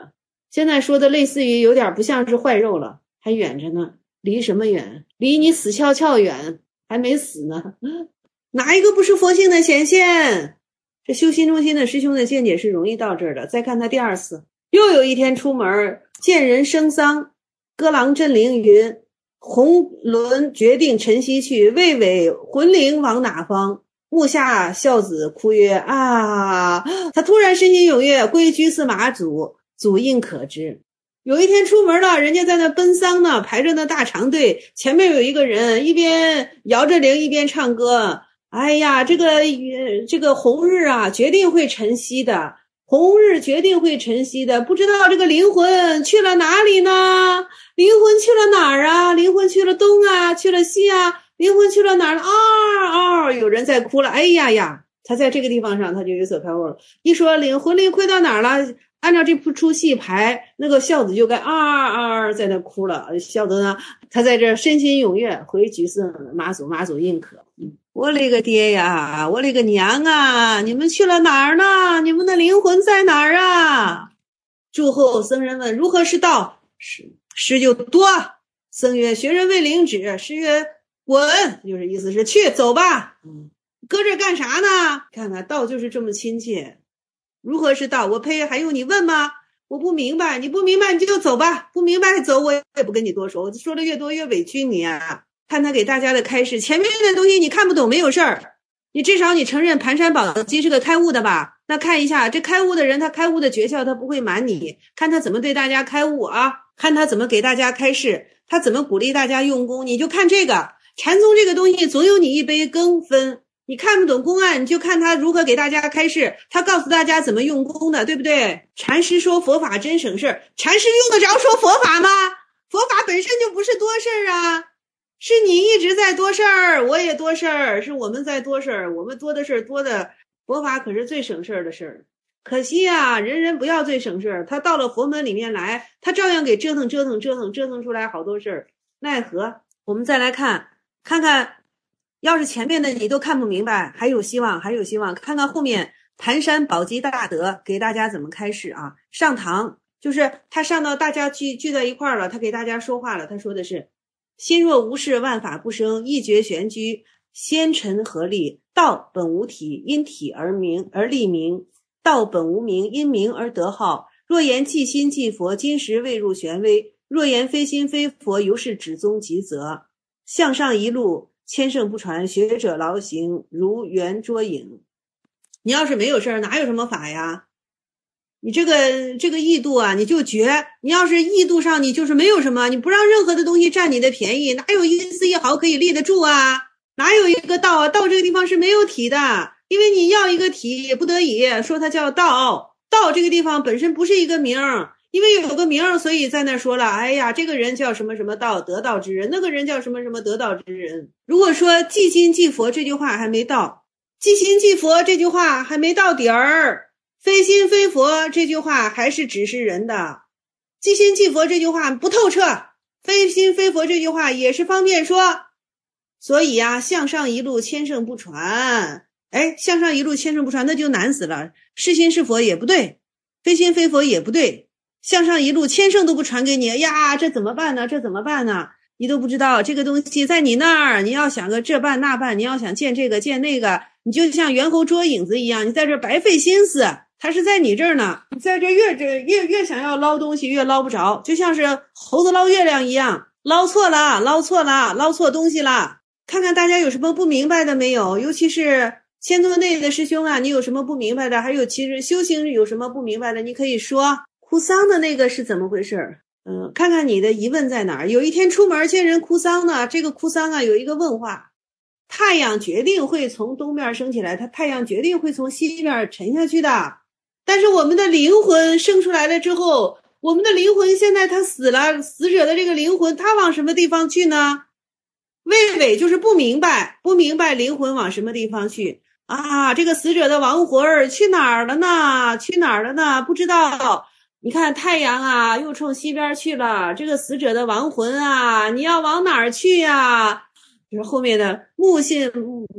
现在说的类似于有点不像是坏肉了，还远着呢。离什么远？离你死翘翘远，还没死呢。哪一个不是佛性的显现？这修心中心的师兄的见解是容易到这儿的。再看他第二次，又有一天出门，见人生丧，歌郎振铃云：红轮决定晨曦去，魏尾魂灵往哪方？目下孝子哭曰：啊！他突然身心踊跃，归居司马祖，祖印可知。有一天出门了，人家在那奔丧呢，排着那大长队，前面有一个人一边摇着铃一边唱歌。哎呀，这个红日啊，决定会晨曦的，红日决定会晨曦的，不知道这个灵魂去了哪里呢？灵魂去了哪儿啊？灵魂去了东啊，去了西啊，灵魂去了哪儿啊？有人在哭了。哎呀呀，他在这个地方上他就有所开悟了。一说魂灵归到哪儿了？按照这出戏排，那个孝子就该在那哭了。孝子呢，他在这身心踊跃，回居司马祖印可。我勒个爹呀，我勒个娘啊！你们去了哪儿呢？你们的灵魂在哪儿啊？住后僧人问：如何是道？师就多。僧曰：学人未领旨。师曰：滚，就是意思是去走吧。搁这干啥呢？看看道就是这么亲切。如何是道？我呸，还用你问吗？我不明白，你不明白你就走吧，不明白走我也不跟你多说，我说的越多越委屈你啊。看他给大家的开示，前面的东西你看不懂没有事儿，你至少你承认盘山宝鸡是个开悟的吧？那看一下这开悟的人，他开悟的诀窍他不会瞒你，看他怎么对大家开悟啊，看他怎么给大家开示，他怎么鼓励大家用功，你就看这个禅宗这个东西总有你一杯羹分。你看不懂公案，你就看他如何给大家开示，他告诉大家怎么用功的，对不对？禅师说佛法真省事儿，禅师用得着说佛法吗？佛法本身就不是多事儿啊，是你一直在多事儿，我也多事儿，是我们在多事儿，我们多的事儿多的，佛法可是最省事儿的事儿。可惜啊，人人不要最省事儿，他到了佛门里面来，他照样给折腾出来好多事儿，奈何？我们再来看看。要是前面的你都看不明白，还有希望，看看后面盘山宝鸡大德给大家怎么开示啊。上堂就是他上到大家聚在一块儿了，他给大家说话了，他说的是：心若无事，万法不生，一觉玄居，仙尘合力，道本无体，因体而立名，道本无名，因名而得号。若言即心即佛，今时未入玄微；若言非心非佛，犹是指宗即责。向上一路，千圣不传，学者劳行，如圆捉影。你要是没有事儿，哪有什么法呀？你这个义度啊，你就绝。你要是义度上，你就是没有什么，你不让任何的东西占你的便宜，哪有一丝一毫可以立得住啊？哪有一个道啊？道这个地方是没有体的，因为你要一个体，不得已说它叫道。道这个地方本身不是一个名，因为有个名，所以在那说了，哎呀，这个人叫什么什么道，得道之人，那个人叫什么什么得道之人。如果说即心即佛这句话还没到，即心即佛这句话还没到底儿，非心非佛这句话还是指示人的，即心即佛这句话不透彻，非心非佛这句话也是方便说。所以啊，向上一路千圣不传，向上一路千圣不传，那就难死了。是心是佛也不对，非心非佛也不对，向上一路千圣都不传给你呀，这怎么办呢？你都不知道这个东西在你那儿，你要想个这办那办，你要想见这个见那个，你就像猿猴捉影子一样，你在这白费心思，它是在你这儿呢。你在这越想要捞东西越捞不着，就像是猴子捞月亮一样，捞错东西了。看看大家有什么不明白的没有？尤其是千座内的师兄啊，你有什么不明白的？还有其实修行有什么不明白的，你可以说。哭丧的那个是怎么回事？看看你的疑问在哪儿。有一天出门见人哭丧呢，这个哭丧啊有一个问话：太阳决定会从东面升起来，太阳决定会从西面沉下去的。但是我们的灵魂生出来了之后，我们的灵魂现在他死了，死者的这个灵魂他往什么地方去呢？魏尾就是不明白灵魂往什么地方去啊？这个死者的亡魂去哪儿了呢？不知道。你看太阳啊又冲西边去了，这个死者的亡魂啊，你要往哪儿去呀？就是后面的木信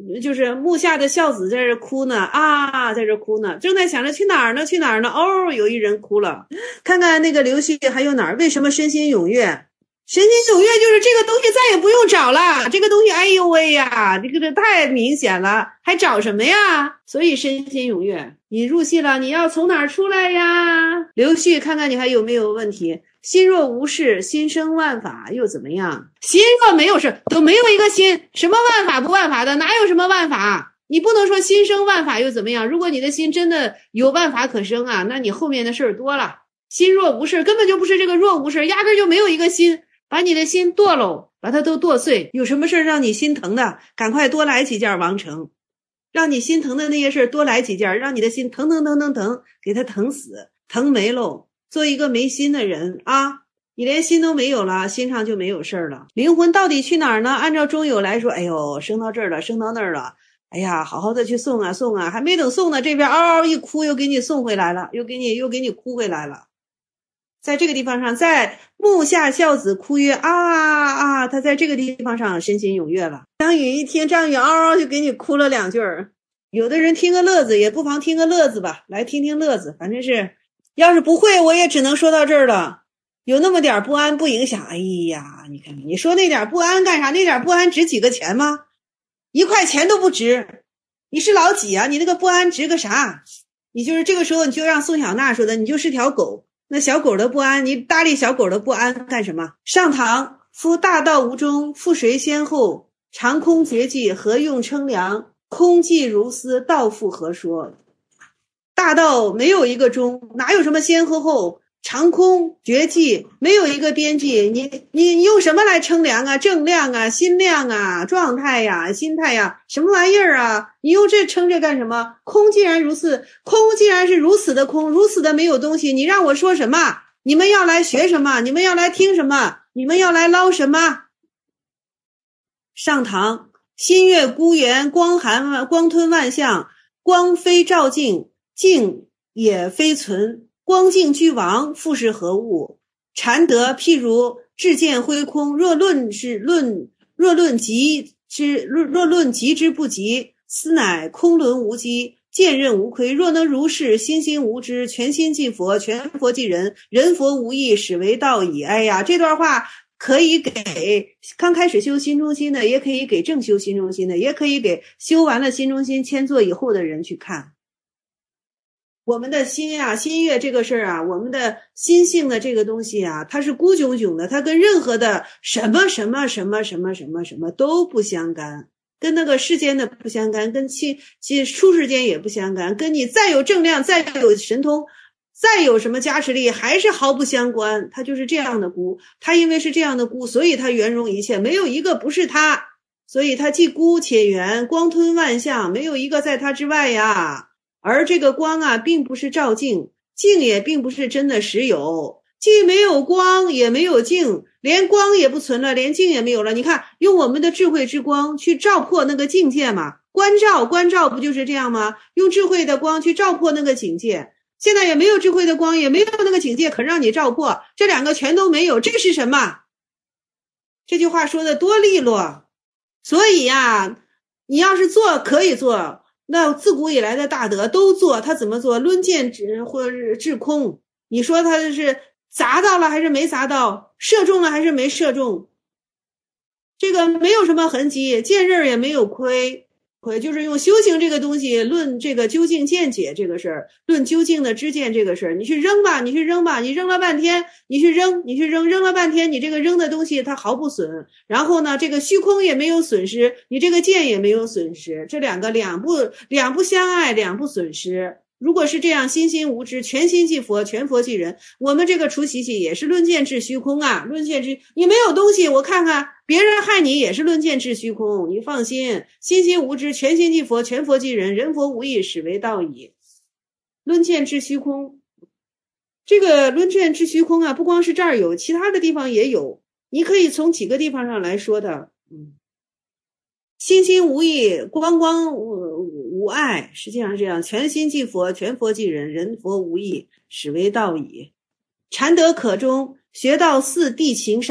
就是木下的孝子在这哭呢啊，在这哭呢，正在想着去哪儿呢？去哪儿呢？哦，有一人哭了。看看那个刘旭还有哪儿？为什么身心踊跃？身心踊跃就是这个东西再也不用找了，这个东西哎呦喂呀，这个太明显了，还找什么呀？所以身心踊跃。你入戏了，你要从哪儿出来呀？刘旭，看看你还有没有问题？心若无事，心生万法又怎么样？心若没有事，都没有一个心，什么万法不万法的，哪有什么万法？你不能说心生万法又怎么样？如果你的心真的有万法可生啊，那你后面的事儿多了。心若无事，根本就不是这个若无事，压根就没有一个心。把你的心剁喽，把它都剁碎。有什么事让你心疼的，赶快多来几件完成。让你心疼的那些事多来几件，让你的心疼，给它疼死，疼没喽。做一个没心的人啊，你连心都没有了，心上就没有事儿了。灵魂到底去哪儿呢？按照中有来说，哎呦，升到这儿了，升到那儿了。哎呀，好好的去送啊送啊，还没等送呢，这边嗷嗷一哭，又给你送回来了，又给你哭回来了。在这个地方上，在木下孝子哭曰啊，他在这个地方上身心踊跃了。张宇一听，张宇嗷嗷就给你哭了两句儿。有的人听个乐子，也不妨听个乐子吧，来听听乐子。反正是，要是不会，我也只能说到这儿了。有那么点不安不影响。哎呀，你看，你说那点不安干啥？那点不安值几个钱吗？1块钱都不值。你是老几啊？你那个不安值个啥？你就是这个时候，你就让宋小娜说的，你就是条狗。那小狗的不安，你搭理小狗的不安干什么？上堂，夫大道无中，复谁先后？长空绝迹，何用称量？空寂如斯，道复何说？大道没有一个中，哪有什么先和后？长空绝迹，没有一个边际，你用什么来称量啊？正量啊，心量啊，状态呀，心态呀，什么玩意儿啊？你用这称这干什么？空既然如此，空既然是如此的空，如此的没有东西，你让我说什么？你们要来学什么？你们要来听什么？你们要来捞什么？上堂，心月孤圆，光吞万象，光非照镜，镜也非存。光镜俱亡，复是何物？禅德譬如智见挥空，若论极之不及，斯乃空轮无机，见任无亏。若能如是，心心无知，全心即佛，全佛即人，人佛无异，始为道矣。哎呀，这段话可以给刚开始修心中心的，也可以给正修心中心的，也可以给修完了心中心迁坐以后的人去看。我们的心啊，心月这个事儿啊，我们的心性的这个东西啊，它是孤炯炯的，它跟任何的什么都不相干，跟那个世间的不相干，跟出世间也不相干，跟你再有正量，再有神通，再有什么加持力，还是毫不相关。它就是这样的孤，它因为是这样的孤，所以它圆融一切，没有一个不是它，所以它既孤且圆，光吞万象，没有一个在它之外呀。而这个光啊，并不是照镜，镜也并不是真的实有，既没有光也没有镜，连光也不存了，连镜也没有了。你看，用我们的智慧之光去照破那个境界嘛，观照不就是这样吗？用智慧的光去照破那个境界。现在也没有智慧的光，也没有那个境界肯让你照破，这两个全都没有，这是什么？这句话说的多利落。所以呀，你要是做可以做，那自古以来的大德都做，他怎么做？论剑或者是制空，你说他是砸到了还是没砸到？射中了还是没射中？这个没有什么痕迹，剑刃也没有亏，就是用修行这个东西论这个究竟见解这个事儿，论究竟的知见这个事儿。你去扔吧，你扔了半天，你去扔了半天，你这个扔的东西它毫不损。然后呢，这个虚空也没有损失，你这个剑也没有损失，这两不相碍，两不损失。如果是这样，心心无知，全心即佛，全佛即人。我们这个除习气也是论剑治虚空啊，论剑治你没有东西，我看看别人害你也是论剑治虚空，你放心，心心无知，全心即佛，全佛即人，人佛无异，始为道矣。论剑治虚空，这个论剑治虚空啊，不光是这儿有，其他的地方也有，你可以从几个地方上来说的。心心无异，光无碍，实际上是这样，全心即佛，全佛即人，人佛无异，始为道矣。禅德可中，学道似地情山，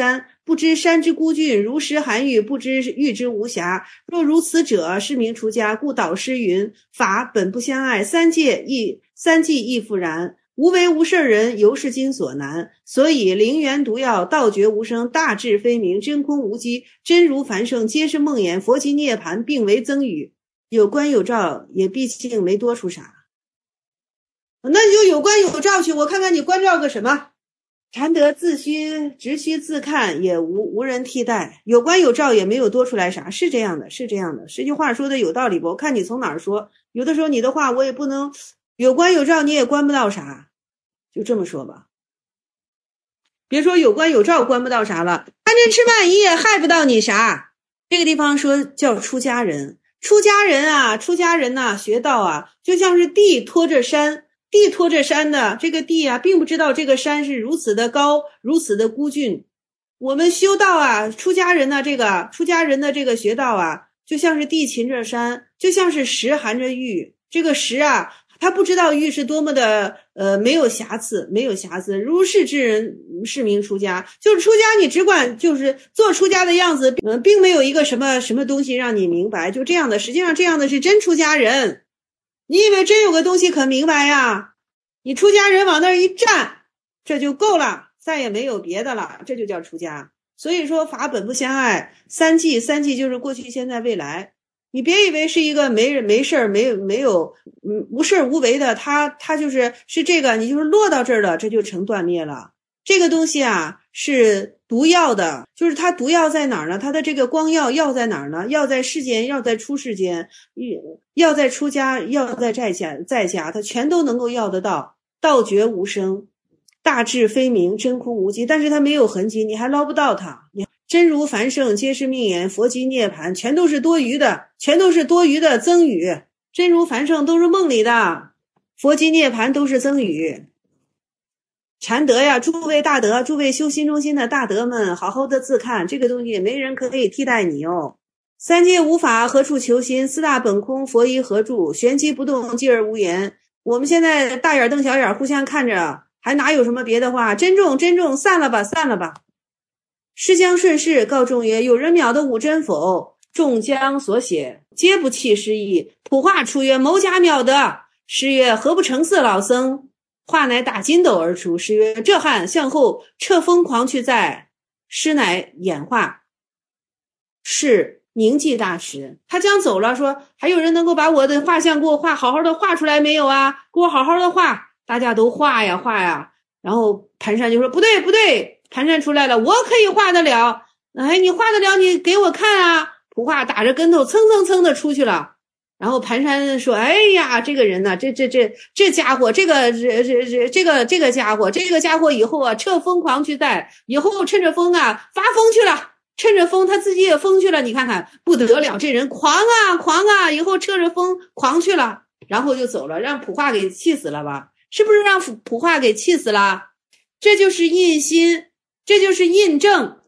不知山之孤峻，如石寒玉，不知玉之无瑕。若如此者，是名出家。故导师云：法本不相爱，三际亦复然。无为无事人，犹是今所难。所以灵源毒药，道觉无声，大智非明，真空无机，真如凡圣，皆是梦魇。佛及涅盘，并为增语。有观有照，也毕竟没多出啥。那你就有观有照去，我看看你关照个什么。禅德只需自看，也无人替代。有观有照，也没有多出来啥，是这样的，是这样的。这句话说的有道理不？我看你从哪儿说。有的时候你的话我也不能有观有照，你也关不到啥，就这么说吧。别说有观有照关不到啥了，贪嗔痴慢疑也害不到你啥。这个地方说叫出家人，出家人呐，学道啊，就像是地拖着山。地拖着山的这个地啊，并不知道这个山是如此的高，如此的孤峻。我们修道啊，出家人的这个学道啊，就像是地擒着山，就像是石含着玉。这个石啊，他不知道玉是多么的没有瑕疵。如是之人是名出家。就是出家，你只管就是做出家的样子，并没有一个什么东西让你明白，就这样的。实际上这样的是真出家人。你以为真有个东西可明白呀？你出家人往那儿一站，这就够了，再也没有别的了，这就叫出家。所以说法本不相爱，三际就是过去现在未来。你别以为是一个没事儿没有无事无为的，他就是这个，你就是落到这儿了，这就成断灭了。这个东西啊是毒药的，就是它毒药在哪儿呢？它的这个光药在哪儿呢？药在世间，药在出世间，药在出家，药在在家，它全都能够要得到。道觉无声，大智非明，真空无迹，但是它没有痕迹，你还捞不到它。真如凡圣，皆是命言，佛及涅盘，全都是多余的增语。真如凡圣都是梦里的，佛及涅盘都是增语。禅德呀，诸位大德，诸位修心中心的大德们，好好的自看，这个东西没人可以替代你哦。三界无法，何处求心？四大本空，佛依何住？玄机不动，寂而无言。我们现在大眼瞪小眼互相看着，还哪有什么别的话？珍重，散了吧。师将顺势告众曰：有人秒得五真否？众将所写，皆不弃师意。普化出曰：某甲秒得。师曰：何不成似老僧？话乃打筋斗而出。师曰：这汉向后撤疯狂去在。师乃演化，是凝寂大师。他将走了，说还有人能够把我的画像给我画好好的画出来没有啊？给我好好的画。大家都画呀。然后盘山就说不对，盘山出来了，我可以画得了。哎，你画得了，你给我看啊。普化打着跟头蹭的出去了。然后盘山说：哎呀，这个人呢，这家伙，这个家伙以后啊，撤疯狂去在，以后趁着风啊发疯去了，趁着风他自己也疯去了。你看看不得了，这人狂啊，以后趁着风狂去了，然后就走了，让普化给气死了吧？是不是让普化给气死了？这就是印心，这就是印证。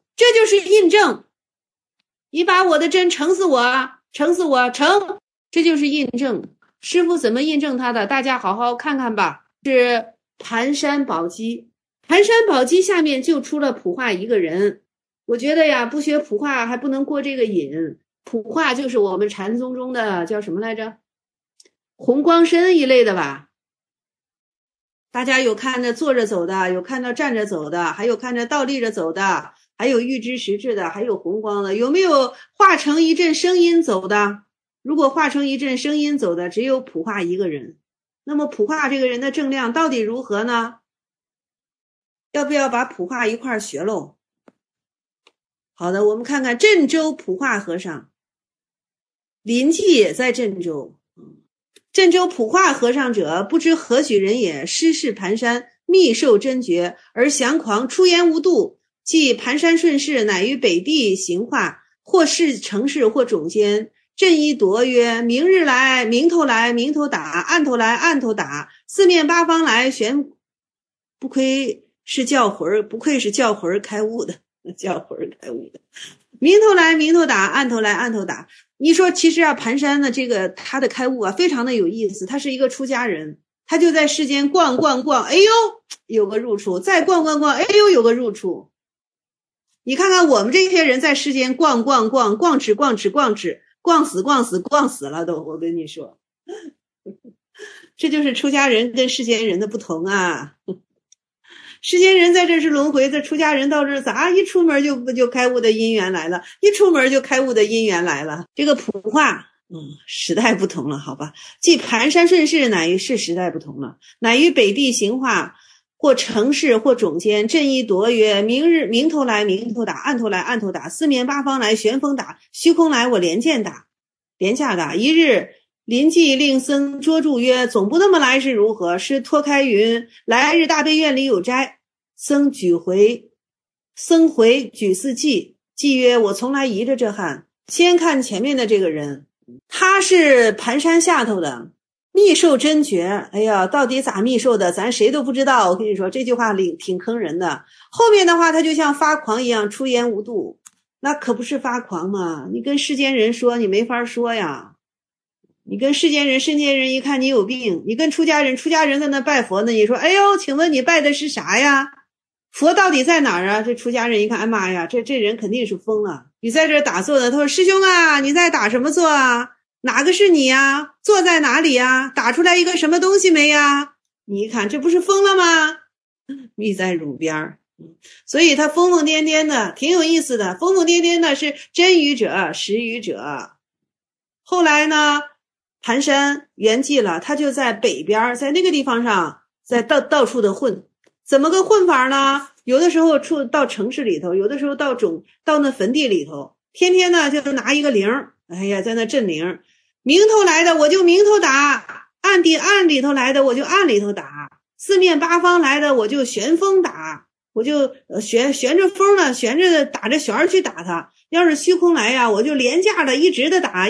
你把我的真成死我，成。这就是印证。师父怎么印证他的？大家好好看看吧。是盘山宝鸡，盘山宝鸡下面就出了普化一个人。我觉得呀，不学普化还不能过这个瘾。普化就是我们禅宗中的叫什么来着？弘光身一类的吧。大家有看着坐着走的，有看到站着走的，还有看着倒立着走的，还有预知实质的，还有弘光的。有没有化成一阵声音走的？如果化成一阵声音走的，只有普化一个人。那么普化这个人的正量到底如何呢？要不要把普化一块学喽？好的，我们看看郑州普化和尚，临济也在郑州。郑州普化和尚者，不知何许人也，师事盘山，密受真诀，而降狂，出言无度。即盘山顺势，乃于北地行化，或是成事，或种间。朕一夺曰：明日来，明头来，明头打；暗头来，暗头打。四面八方来，旋不愧是教魂开悟的，明头来，明头打；暗头来，暗头打。你说，其实啊，盘山的这个他的开悟啊，非常的有意思。他是一个出家人，他就在世间逛，哎呦，有个入处；再逛，哎呦，有个入处。 你看看我们这些人在世间逛吃逛死了都，我跟你说，这就是出家人跟世间人的不同啊。世间人在这是轮回，这出家人到这咋一出门就开悟的因缘来了，一出门就开悟的因缘来了。这个普化，时代不同了，好吧？即蹒跚顺势，乃于是时代不同了，乃于北地行化，或成事，或种间，振一夺曰：明头来明头打，暗头来暗头打，四面八方来旋风打，虚空来我连剑打，连下打。一日，临济令僧捉住曰：总不那么来是如何？是脱开云，来日大悲院里有斋。僧回举四记曰：我从来疑着这汉。先看前面的这个人，他是盘山下头的密授真诀。哎呀，到底咋密授的咱谁都不知道。我跟你说这句话挺坑人的。后面的话他就像发狂一样出言无度，那可不是发狂嘛，你跟世间人说你没法说呀。你跟世间人一看你有病，你跟出家人在那拜佛呢，你说哎呦请问你拜的是啥呀？佛到底在哪儿啊？这出家人一看，哎妈呀，这人肯定是疯了。你在这打坐呢，他说师兄啊，你在打什么坐啊？哪个是你呀？坐在哪里呀？打出来一个什么东西没呀？你一看这不是疯了吗？密在乳边，所以他疯疯癫癫的，挺有意思的。疯疯癫癫的是真语者实语者。后来呢，盘山圆寂了，他就在北边，在那个地方上在到处的混。怎么个混法呢？有的时候到城市里头，有的时候到那坟地里头，天天呢就拿一个铃，哎呀，在那震铃，明头来的我就明头打，暗里头来的我就暗里头打，四面八方来的我就旋风打，我就旋着风呢，旋着打着旋去打他。要是虚空来呀，我就廉价的一直的打。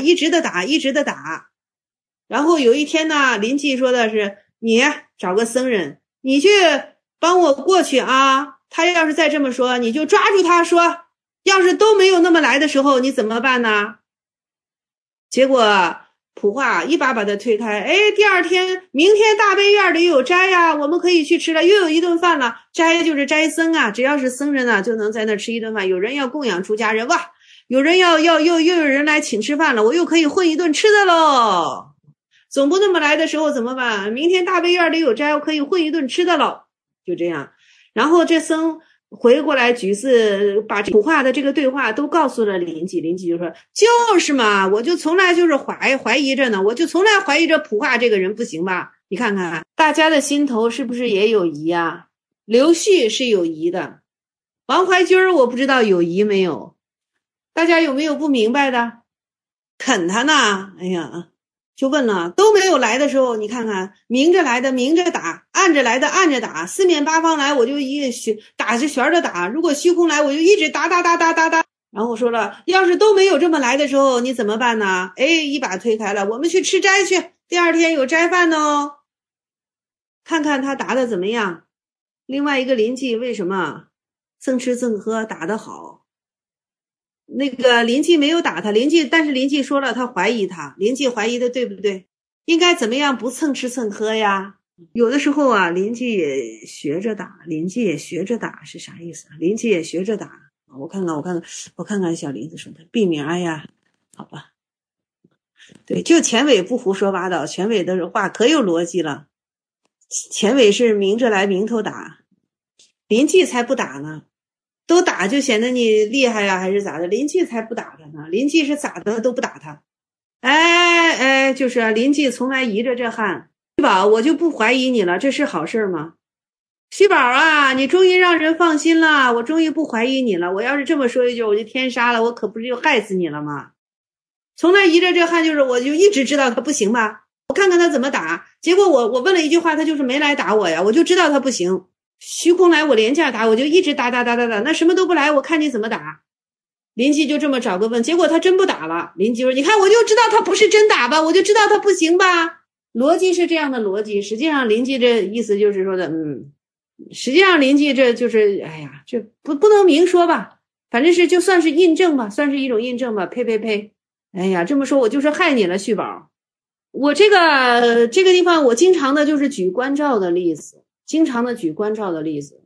然后有一天呢，临济说的是，你找个僧人，你去帮我过去啊。他要是再这么说，你就抓住他说，要是都没有那么来的时候，你怎么办呢？结果普化一把他推开，哎，第二天明天大悲院里有斋呀，我们可以去吃了，又有一顿饭了。斋就是斋僧啊，只要是僧人啊，就能在那吃一顿饭。有人要供养出家人，哇，有人又有人来请吃饭了，我又可以混一顿吃的喽。总不那么来的时候怎么办？明天大悲院里有斋，我可以混一顿吃的喽。就这样，然后这僧回过来举寺，把普化的这个对话都告诉了临济。临济就说，就是嘛，我就从来就是怀疑着呢，我就从来怀疑着普化这个人不行吧。你看看大家的心头是不是也有疑啊？刘旭是有疑的，王怀军我不知道有疑没有，大家有没有不明白的？啃他呢，哎呀，就问了，都没有来的时候，你看看明着来的明着打，暗着来的暗着打，四面八方来我就打着旋着打，如果虚空来我就一直打。然后我说了，要是都没有这么来的时候你怎么办呢？哎，一把推开了，我们去吃斋去，第二天有斋饭哦。看看他打的怎么样。另外一个临济为什么蹭吃蹭喝打得好？那个临济没有打他，但是临济说了他怀疑他，临济怀疑的对不对？应该怎么样不蹭吃蹭喝呀？有的时候啊，临济也学着打是啥意思啊？临济也学着打，我看看小林子说的避免，哎呀，好吧，对，就钱伟不胡说八道，钱伟的话可有逻辑了。钱伟是明着来明头打，临济才不打呢。都打就显得你厉害呀，还是咋的？临济才不打他呢，临济是咋的都不打他。哎，就是啊，临济从来疑着这汉。虚宝，我就不怀疑你了，这是好事吗？虚宝啊，你终于让人放心了，我终于不怀疑你了。我要是这么说一句，我就天杀了，我可不是就害死你了吗？从来疑着这汉，就是我就一直知道他不行吧，我看看他怎么打。结果我问了一句话，他就是没来打我呀，我就知道他不行。虚空来我连架打，我就一直打，那什么都不来，我看你怎么打。临济就这么找个问，结果他真不打了。临济说，你看我就知道他不是真打吧，我就知道他不行吧。逻辑是这样的逻辑，实际上临济这意思就是说的，实际上临济这就是哎呀，这不能明说吧，反正是就算是印证吧，算是一种印证吧。呸，哎呀，这么说我就是害你了，旭宝。我这个地方我经常的就是举关照的例子，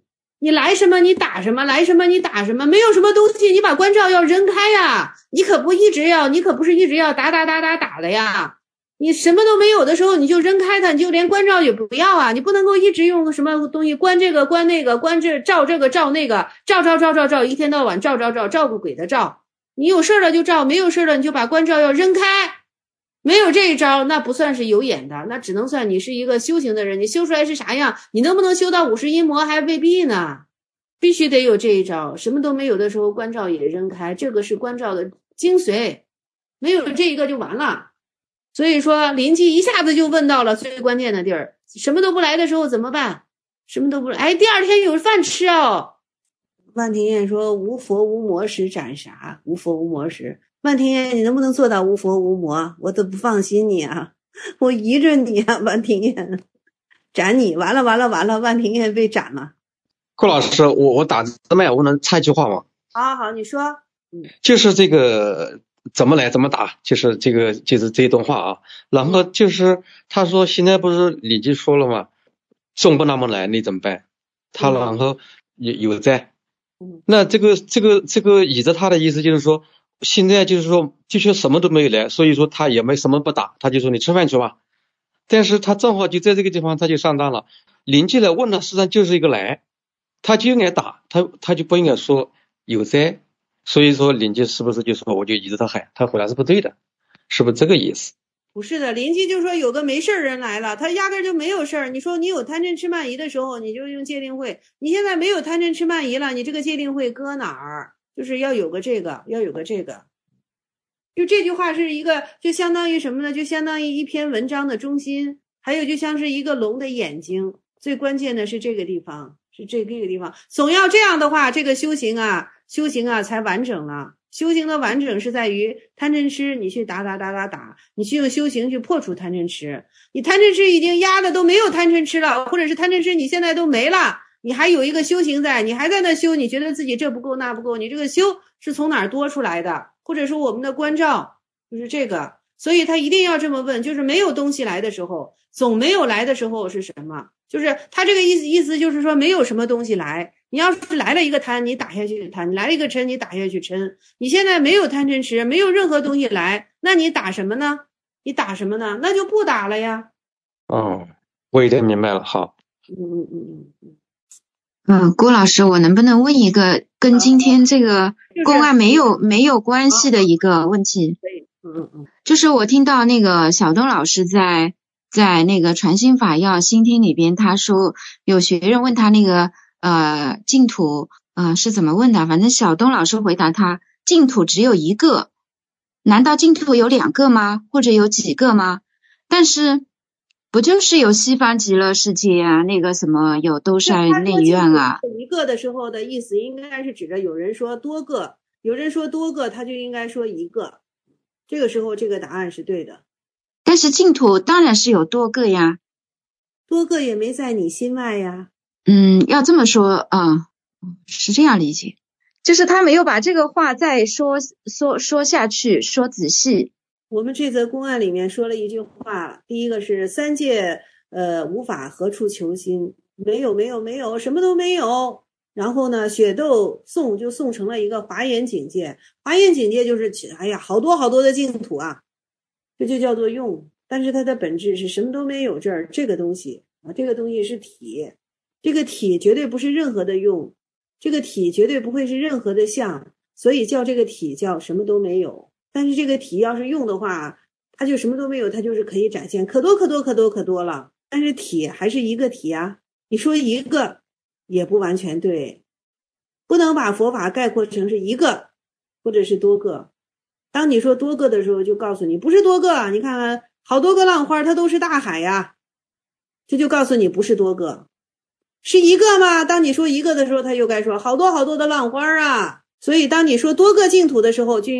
你来什么你打什么，来什么你打什么，没有什么东西你把关照要扔开呀，你可不是一直要打的呀。你什么都没有的时候你就扔开它，你就连关照也不要啊，你不能够一直用什么东西关这个关那个，关这照这个照那个，照，一天到晚照个鬼的照。你有事了就照，没有事了你就把关照要扔开。没有这一招那不算是有眼的，那只能算你是一个修行的人，你修出来是啥样，你能不能修到50阴魔还未必呢。必须得有这一招，什么都没有的时候关照也扔开，这个是关照的精髓，没有这一个就完了。所以说临济一下子就问到了最关键的地儿，什么都不来的时候怎么办？什么都不来，哎，第二天有饭吃哦。万庭燕说无佛无魔时斩啥？无佛无魔时，万庭燕你能不能做到无佛无魔？我都不放心你啊，我依着你啊，万庭燕，斩你，完了，万庭燕被斩了。 顾老师，我打字麦，我能插一句话吗？ 好，你说。 就是这个怎么来怎么打，就是这一段话啊。然后就是他说现在不是李济说了吗？送不那么来，你怎么办？他然后有在。那这个倚着他的意思就是说，现在就是说的确什么都没有来，所以说他也没什么不打，他就说你吃饭去吧。但是他正好就在这个地方他就上当了，临济来问他，实际上就是一个来，他就应该打，他就不应该说有灾。所以说临济是不是就说我就倚着他喊，他回答是不对的，是不是这个意思？ 不是的，临济就说有个没事人来了，他压根就没有事儿。你说你有贪嗔痴慢疑的时候，你就用戒定慧。你现在没有贪嗔痴慢疑了，你这个戒定慧搁哪儿？就是要有个这个。就这句话是一个，就相当于什么呢？就相当于一篇文章的中心，还有就像是一个龙的眼睛。最关键的是这个地方，是这个地方。总要这样的话，这个修行啊才完整了。修行的完整是在于贪嗔痴，你去打，你去用修行去破除贪嗔痴。你贪嗔痴已经压的都没有贪嗔痴了，或者是贪嗔痴你现在都没了，你还有一个修行在，你还在那修，你觉得自己这不够那不够，你这个修是从哪儿多出来的？或者说我们的关照就是这个，所以他一定要这么问，就是没有东西来的时候，总没有来的时候是什么？就是他这个意思就是说没有什么东西来。你要是来了一个贪，你打下去贪；你来了一个嗔，你打下去嗔。你现在没有贪嗔痴，没有任何东西来，那你打什么呢？那就不打了呀。 我已经明白了。好。 郭老师，我能不能问一个跟今天这个公案没有关系的一个问题？就是我听到那个小东老师在那个传心法要心听里边，他说有学员问他那个净土是怎么问的？反正小东老师回答他，净土只有一个，难道净土有2个吗？或者有几个吗？但是不就是有西方极乐世界啊，那个什么有兜山内院啊？ 一个的时候的意思应该是指着有人说多个，他就应该说一个。这个时候这个答案是对的。 但是净土当然是有多个呀， 多个也没在你心外呀。 要这么说是这样理解，就是他没有把这个话再说下去，说仔细。 我们这则公案里面说了一句话，第一个是三界无法何处求心，没有，什么都没有。然后呢，雪窦颂就颂成了一个华严境界，华严境界就是好多的净土啊，这就叫做用。但是它的本质是什么都没有，这个东西这个东西是体，这个体绝对不是任何的用，这个体绝对不会是任何的相，所以叫这个体叫什么都没有。但是这个体要是用的话，它就什么都没有，它就是可以展现可多了。但是体还是一个体啊，你说一个也不完全对，不能把佛法概括成是一个或者是多个。当你说多个的时候，就告诉你不是多个，你看看好多个浪花它都是大海呀，这就告诉你不是多个，是一个吗？当你说一个的时候，他又该说好多的浪花啊。所以当你说多个净土的时候，就